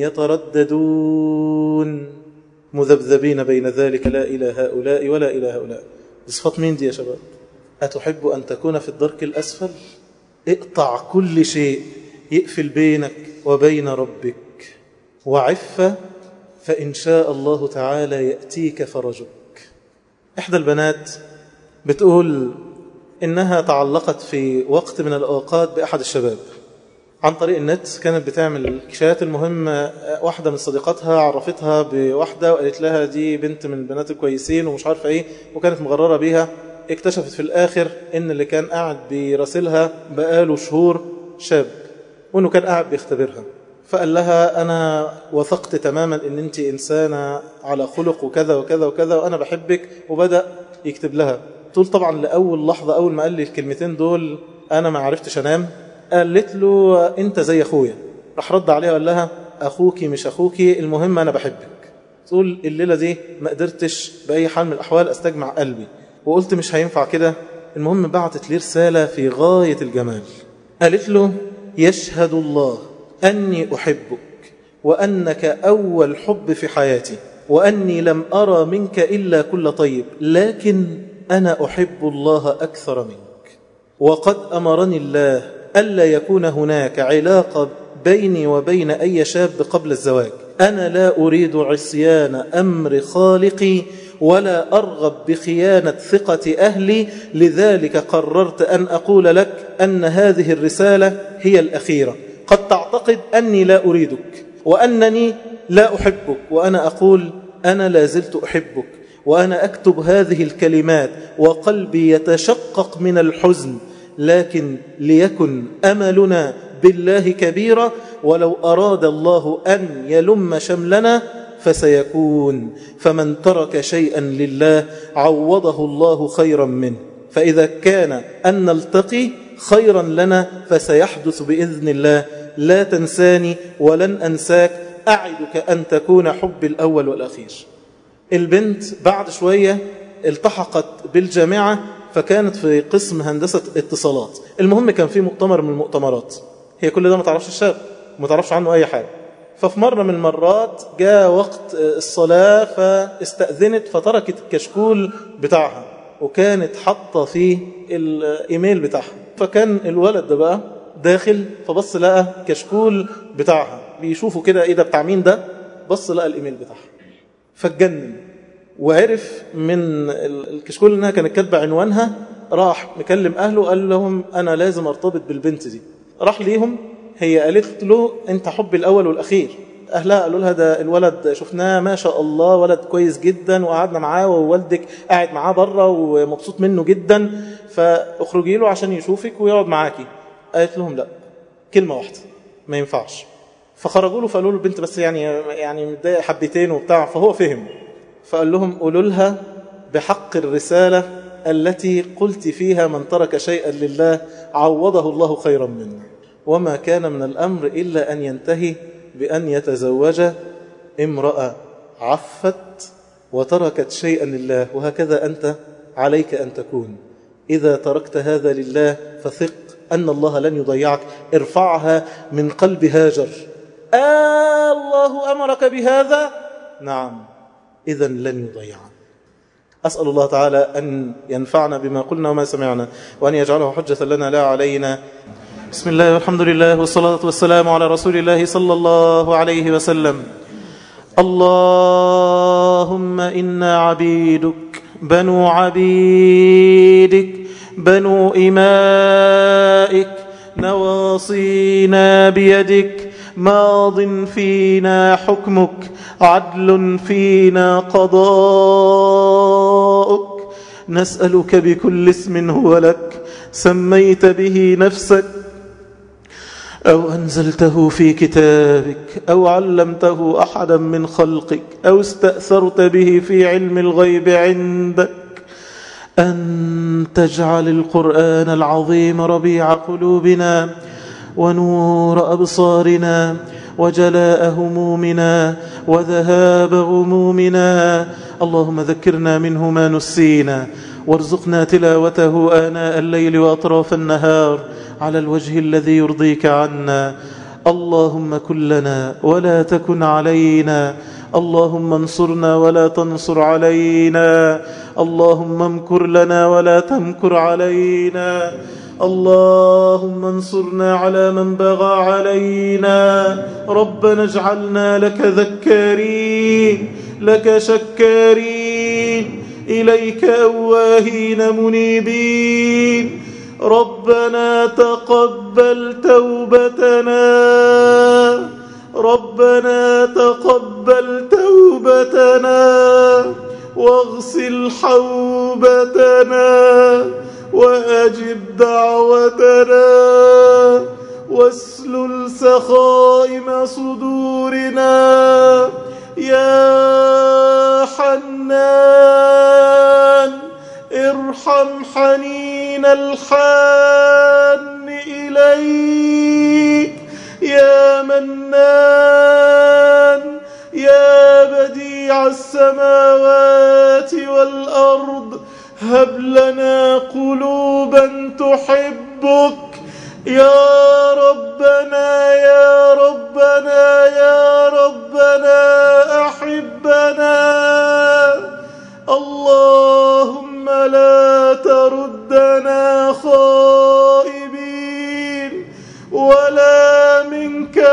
يترددون مذبذبين بين ذلك لا إلى هؤلاء ولا إلى هؤلاء. صفات مين دي يا شباب؟ أتحب أن تكون في الدرك الأسفل؟ اقطع كل شيء يقفل بينك وبين ربك وعفة، فإن شاء الله تعالى يأتيك فرجك. إحدى البنات بتقول إنها تعلقت في وقت من الأوقات بأحد الشباب عن طريق النت، كانت بتعمل الكشات. المهم واحدة من صديقاتها عرفتها بواحدة وقالت لها دي بنت من البنات الكويسين ومش عارفة إيه، وكانت مغررة بيها. اكتشفت في الآخر إن اللي كان قاعد بيراسلها بقاله شهور شاب، وإنه كان قاعد بيختبرها. فقال لها أنا وثقت تماما إن أنت إنسانة على خلق وكذا وكذا وكذا وأنا بحبك، وبدأ يكتب لها. تقول طبعا لأول لحظة أول ما قال لي الكلمتين دول أنا ما عرفتش أنام. قالت له أنت زي أخويا. راح رد عليها وقال لها أخوكي مش أخوكي، المهم أنا بحبك. تقول الليلة دي ما قدرتش بأي حال من الأحوال أستجمع قلبي وقلت مش هينفع كده. المهم بعتت لي رسالة في غاية الجمال، قالت له يشهد الله أني أحبك وأنك أول حب في حياتي، وأني لم أرى منك إلا كل طيب، لكن أنا أحب الله أكثر منك، وقد أمرني الله ألا يكون هناك علاقة بيني وبين أي شاب قبل الزواج. أنا لا أريد عصيان أمر خالقي ولا أرغب بخيانة ثقة أهلي، لذلك قررت أن أقول لك أن هذه الرسالة هي الأخيرة. قد تعتقد أني لا أريدك وأنني لا أحبك، وأنا أقول أنا لا زلت أحبك، وأنا أكتب هذه الكلمات وقلبي يتشقق من الحزن، لكن ليكن أملنا بالله كبيرا، ولو أراد الله أن يلم شملنا فسيكون. فمن ترك شيئا لله عوضه الله خيرا منه، فإذا كان أن نلتقي خيرا لنا فسيحدث بإذن الله. لا تنساني ولن أنساك، أعدك أن تكون حب الأول والأخير. البنت بعد شوية التحقت بالجامعة، فكانت في قسم هندسة اتصالات. المهم كان في مؤتمر من المؤتمرات، هي كل ده ما تعرفش الشاب، ما تعرفش عنه أي حاجة. ففي مرة من المرات جاء وقت الصلاة فاستأذنت، فتركت الكشكول بتاعها وكانت حاطة فيه الإيميل بتاعها. فكان الولد ده بقى داخل فبص لقى كشكول بتاعها، بيشوفوا كده ايه ده بتاع مين ده، بص لقى الإيميل بتاعها فاتجنن، وعرف من الكشكول انها كانت كاتبه عنوانها. راح مكلم اهله قال لهم انا لازم ارتبط بالبنت دي. راح ليهم، هي قالت له انت حبي الاول والاخير. اهلها قالوا لها ده الولد شفناه ما شاء الله ولد كويس جدا، وقعدنا معاه ووالدك قاعد معاه بره ومبسوط منه جدا، فاخرجي له عشان يشوفك ويقعد معاكي. قالت لهم لا، كلمه واحده ما ينفعش. فخرجوا له فقالوا له البنت بس يعني يعني متضايقه حبتين وبتاع، فهو فهم. فقال لهم قولوا لها بحق الرسالة التي قلت فيها من ترك شيئا لله عوضه الله خيرا منه. وما كان من الأمر إلا أن ينتهي بأن يتزوج امرأة عفت وتركت شيئا لله. وهكذا أنت عليك أن تكون، إذا تركت هذا لله فثق أن الله لن يضيعك. ارفعها من قلب هاجر. آه الله أمرك بهذا، نعم، إذا لن يضيعنا. أسأل الله تعالى أن ينفعنا بما قلنا وما سمعنا، وأن يجعله حجة لنا لا علينا. بسم الله والحمد لله والصلاة والسلام على رسول الله صلى الله عليه وسلم. اللهم إنا عبيدك بنو عبيدك بنو إمائك، نواصينا بيدك، ماض فينا حكمك، عدل فينا قضاؤك. نسألك بكل اسم هو لك سميت به نفسك أو أنزلته في كتابك أو علمته أحدا من خلقك أو استأثرت به في علم الغيب عندك، أن تجعل القرآن العظيم ربيع قلوبنا ونور أبصارنا وجلاء همومنا وذهاب غمومنا. اللهم ذكرنا منه ما نسينا، وارزقنا تلاوته آناء الليل وأطراف النهار على الوجه الذي يرضيك عنا. اللهم كن لنا ولا تكن علينا، اللهم انصرنا ولا تنصر علينا، اللهم امكر لنا ولا تمكر علينا، اللهم انصرنا على من بغى علينا. ربنا اجعلنا لك ذكارين لك شكارين إليك أواهين منيبين. ربنا تقبل توبتنا، ربنا تقبل توبتنا واغسل حوبتنا وأجب دعوتنا واسلل سخائم صدورنا. يا حنان ارحم حنين الحان إليك. يا منان يا بديع السماوات والأرض، هب لنا قلوبا تحبك. يا ربنا يا ربنا يا ربنا ولا منك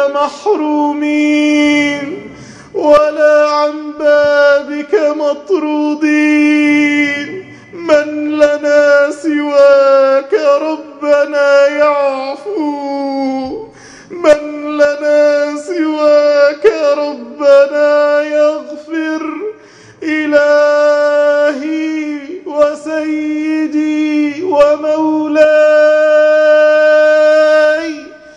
محرومين ولا عن بابك مطرودين. من لنا سواك ربنا يعفو، من لنا سواك ربنا يغفر. إلهي وسيدي ومولاي،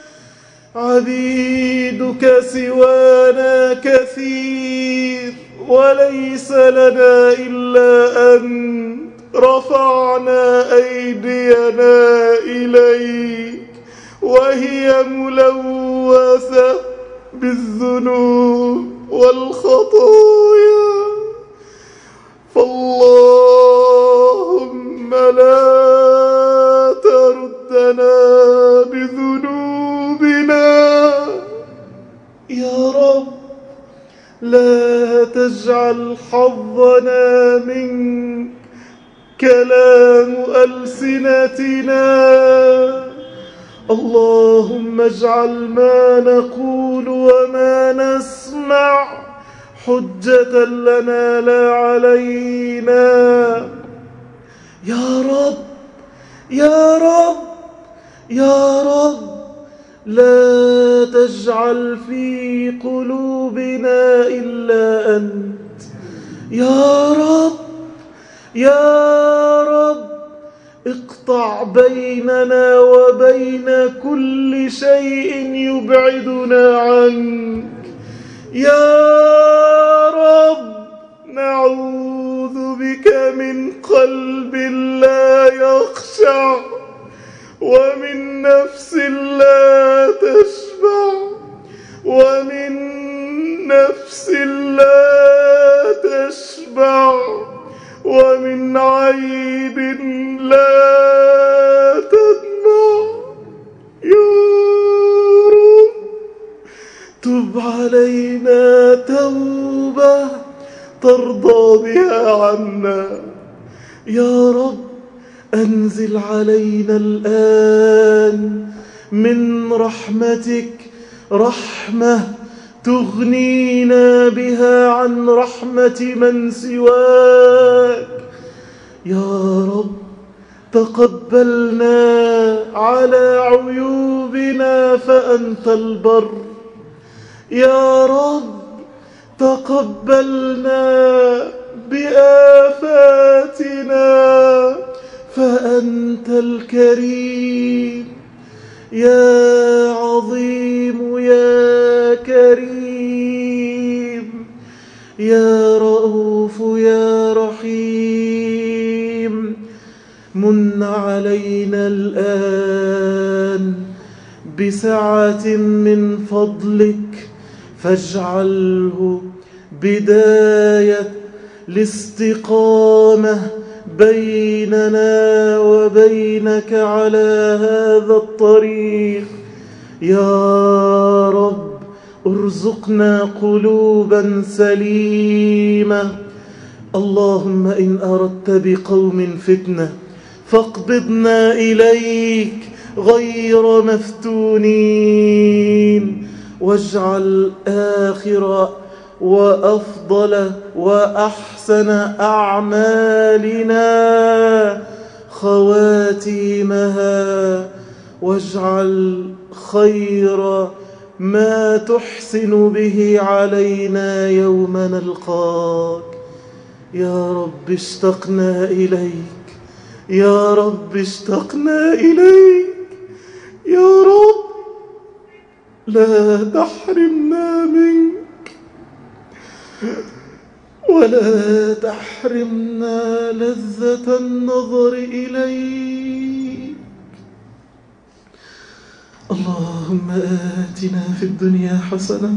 عبيدك سوانا كثير وليس لنا إلا أنت. رفعنا أيدينا إليك وهي ملوثة بالذنوب والخطايا، فاللهم لا تردنا بذنوبنا يا رب. لا تجعل حظنا منك كلام ألسنتنا. اللهم اجعل ما نقول وما نسمع حجة لنا لا علينا يا رب يا رب يا رب. لا تجعل في قلوبنا إلا أنت يا رب يا رب. اقطع بيننا وبين كل شيء يبعدنا عنك يا رب. نعوذ بك من قلب لا يخشع ومن نفس لا تشبع ومن نفس لا تشبع ومن عيب لا تدمع يا رب. تب علينا توبة ترضى بها عنا يا رب. أنزل علينا الآن من رحمتك رحمة تغنينا بها عن رحمة من سواك يا رب. تقبلنا على عيوبنا فأنت البر يا رب. تقبلنا بآفاتنا فأنت الكريم يا عظيم يا كريم يا رؤوف يا رحيم. من علينا الآن بسعة من فضلك فاجعله بداية الاستقامة بيننا وبينك على هذا الطريق يا رب. ارزقنا قلوبا سليمة. اللهم إن أردت بقوم فتنة فاقبضنا إليك غير مفتونين. واجعل آخر وأفضل وأحسن أعمالنا خواتيمها، واجعل خير ما تحسن به علينا يوم نلقاك يا رب. اشتقنا إليك يا رب، اشتقنا إليك يا رب. لا تحرمنا منك ولا تحرمنا لذة النظر إليك. اللهم آتنا في الدنيا حسنة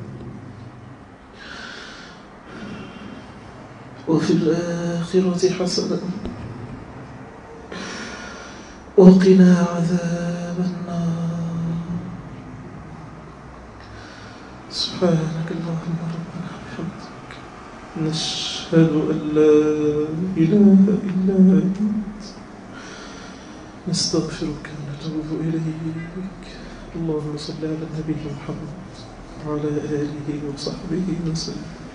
وفي الآخرة حسنة وقنا عذاب النار. سبحانك اللهم ربنا وبحمدك، نشهد أن لا إله إلا أنت، نستغفرك ونتوب إليك. اللهم صل على النبي محمد وعلى آله وصحبه وسلم.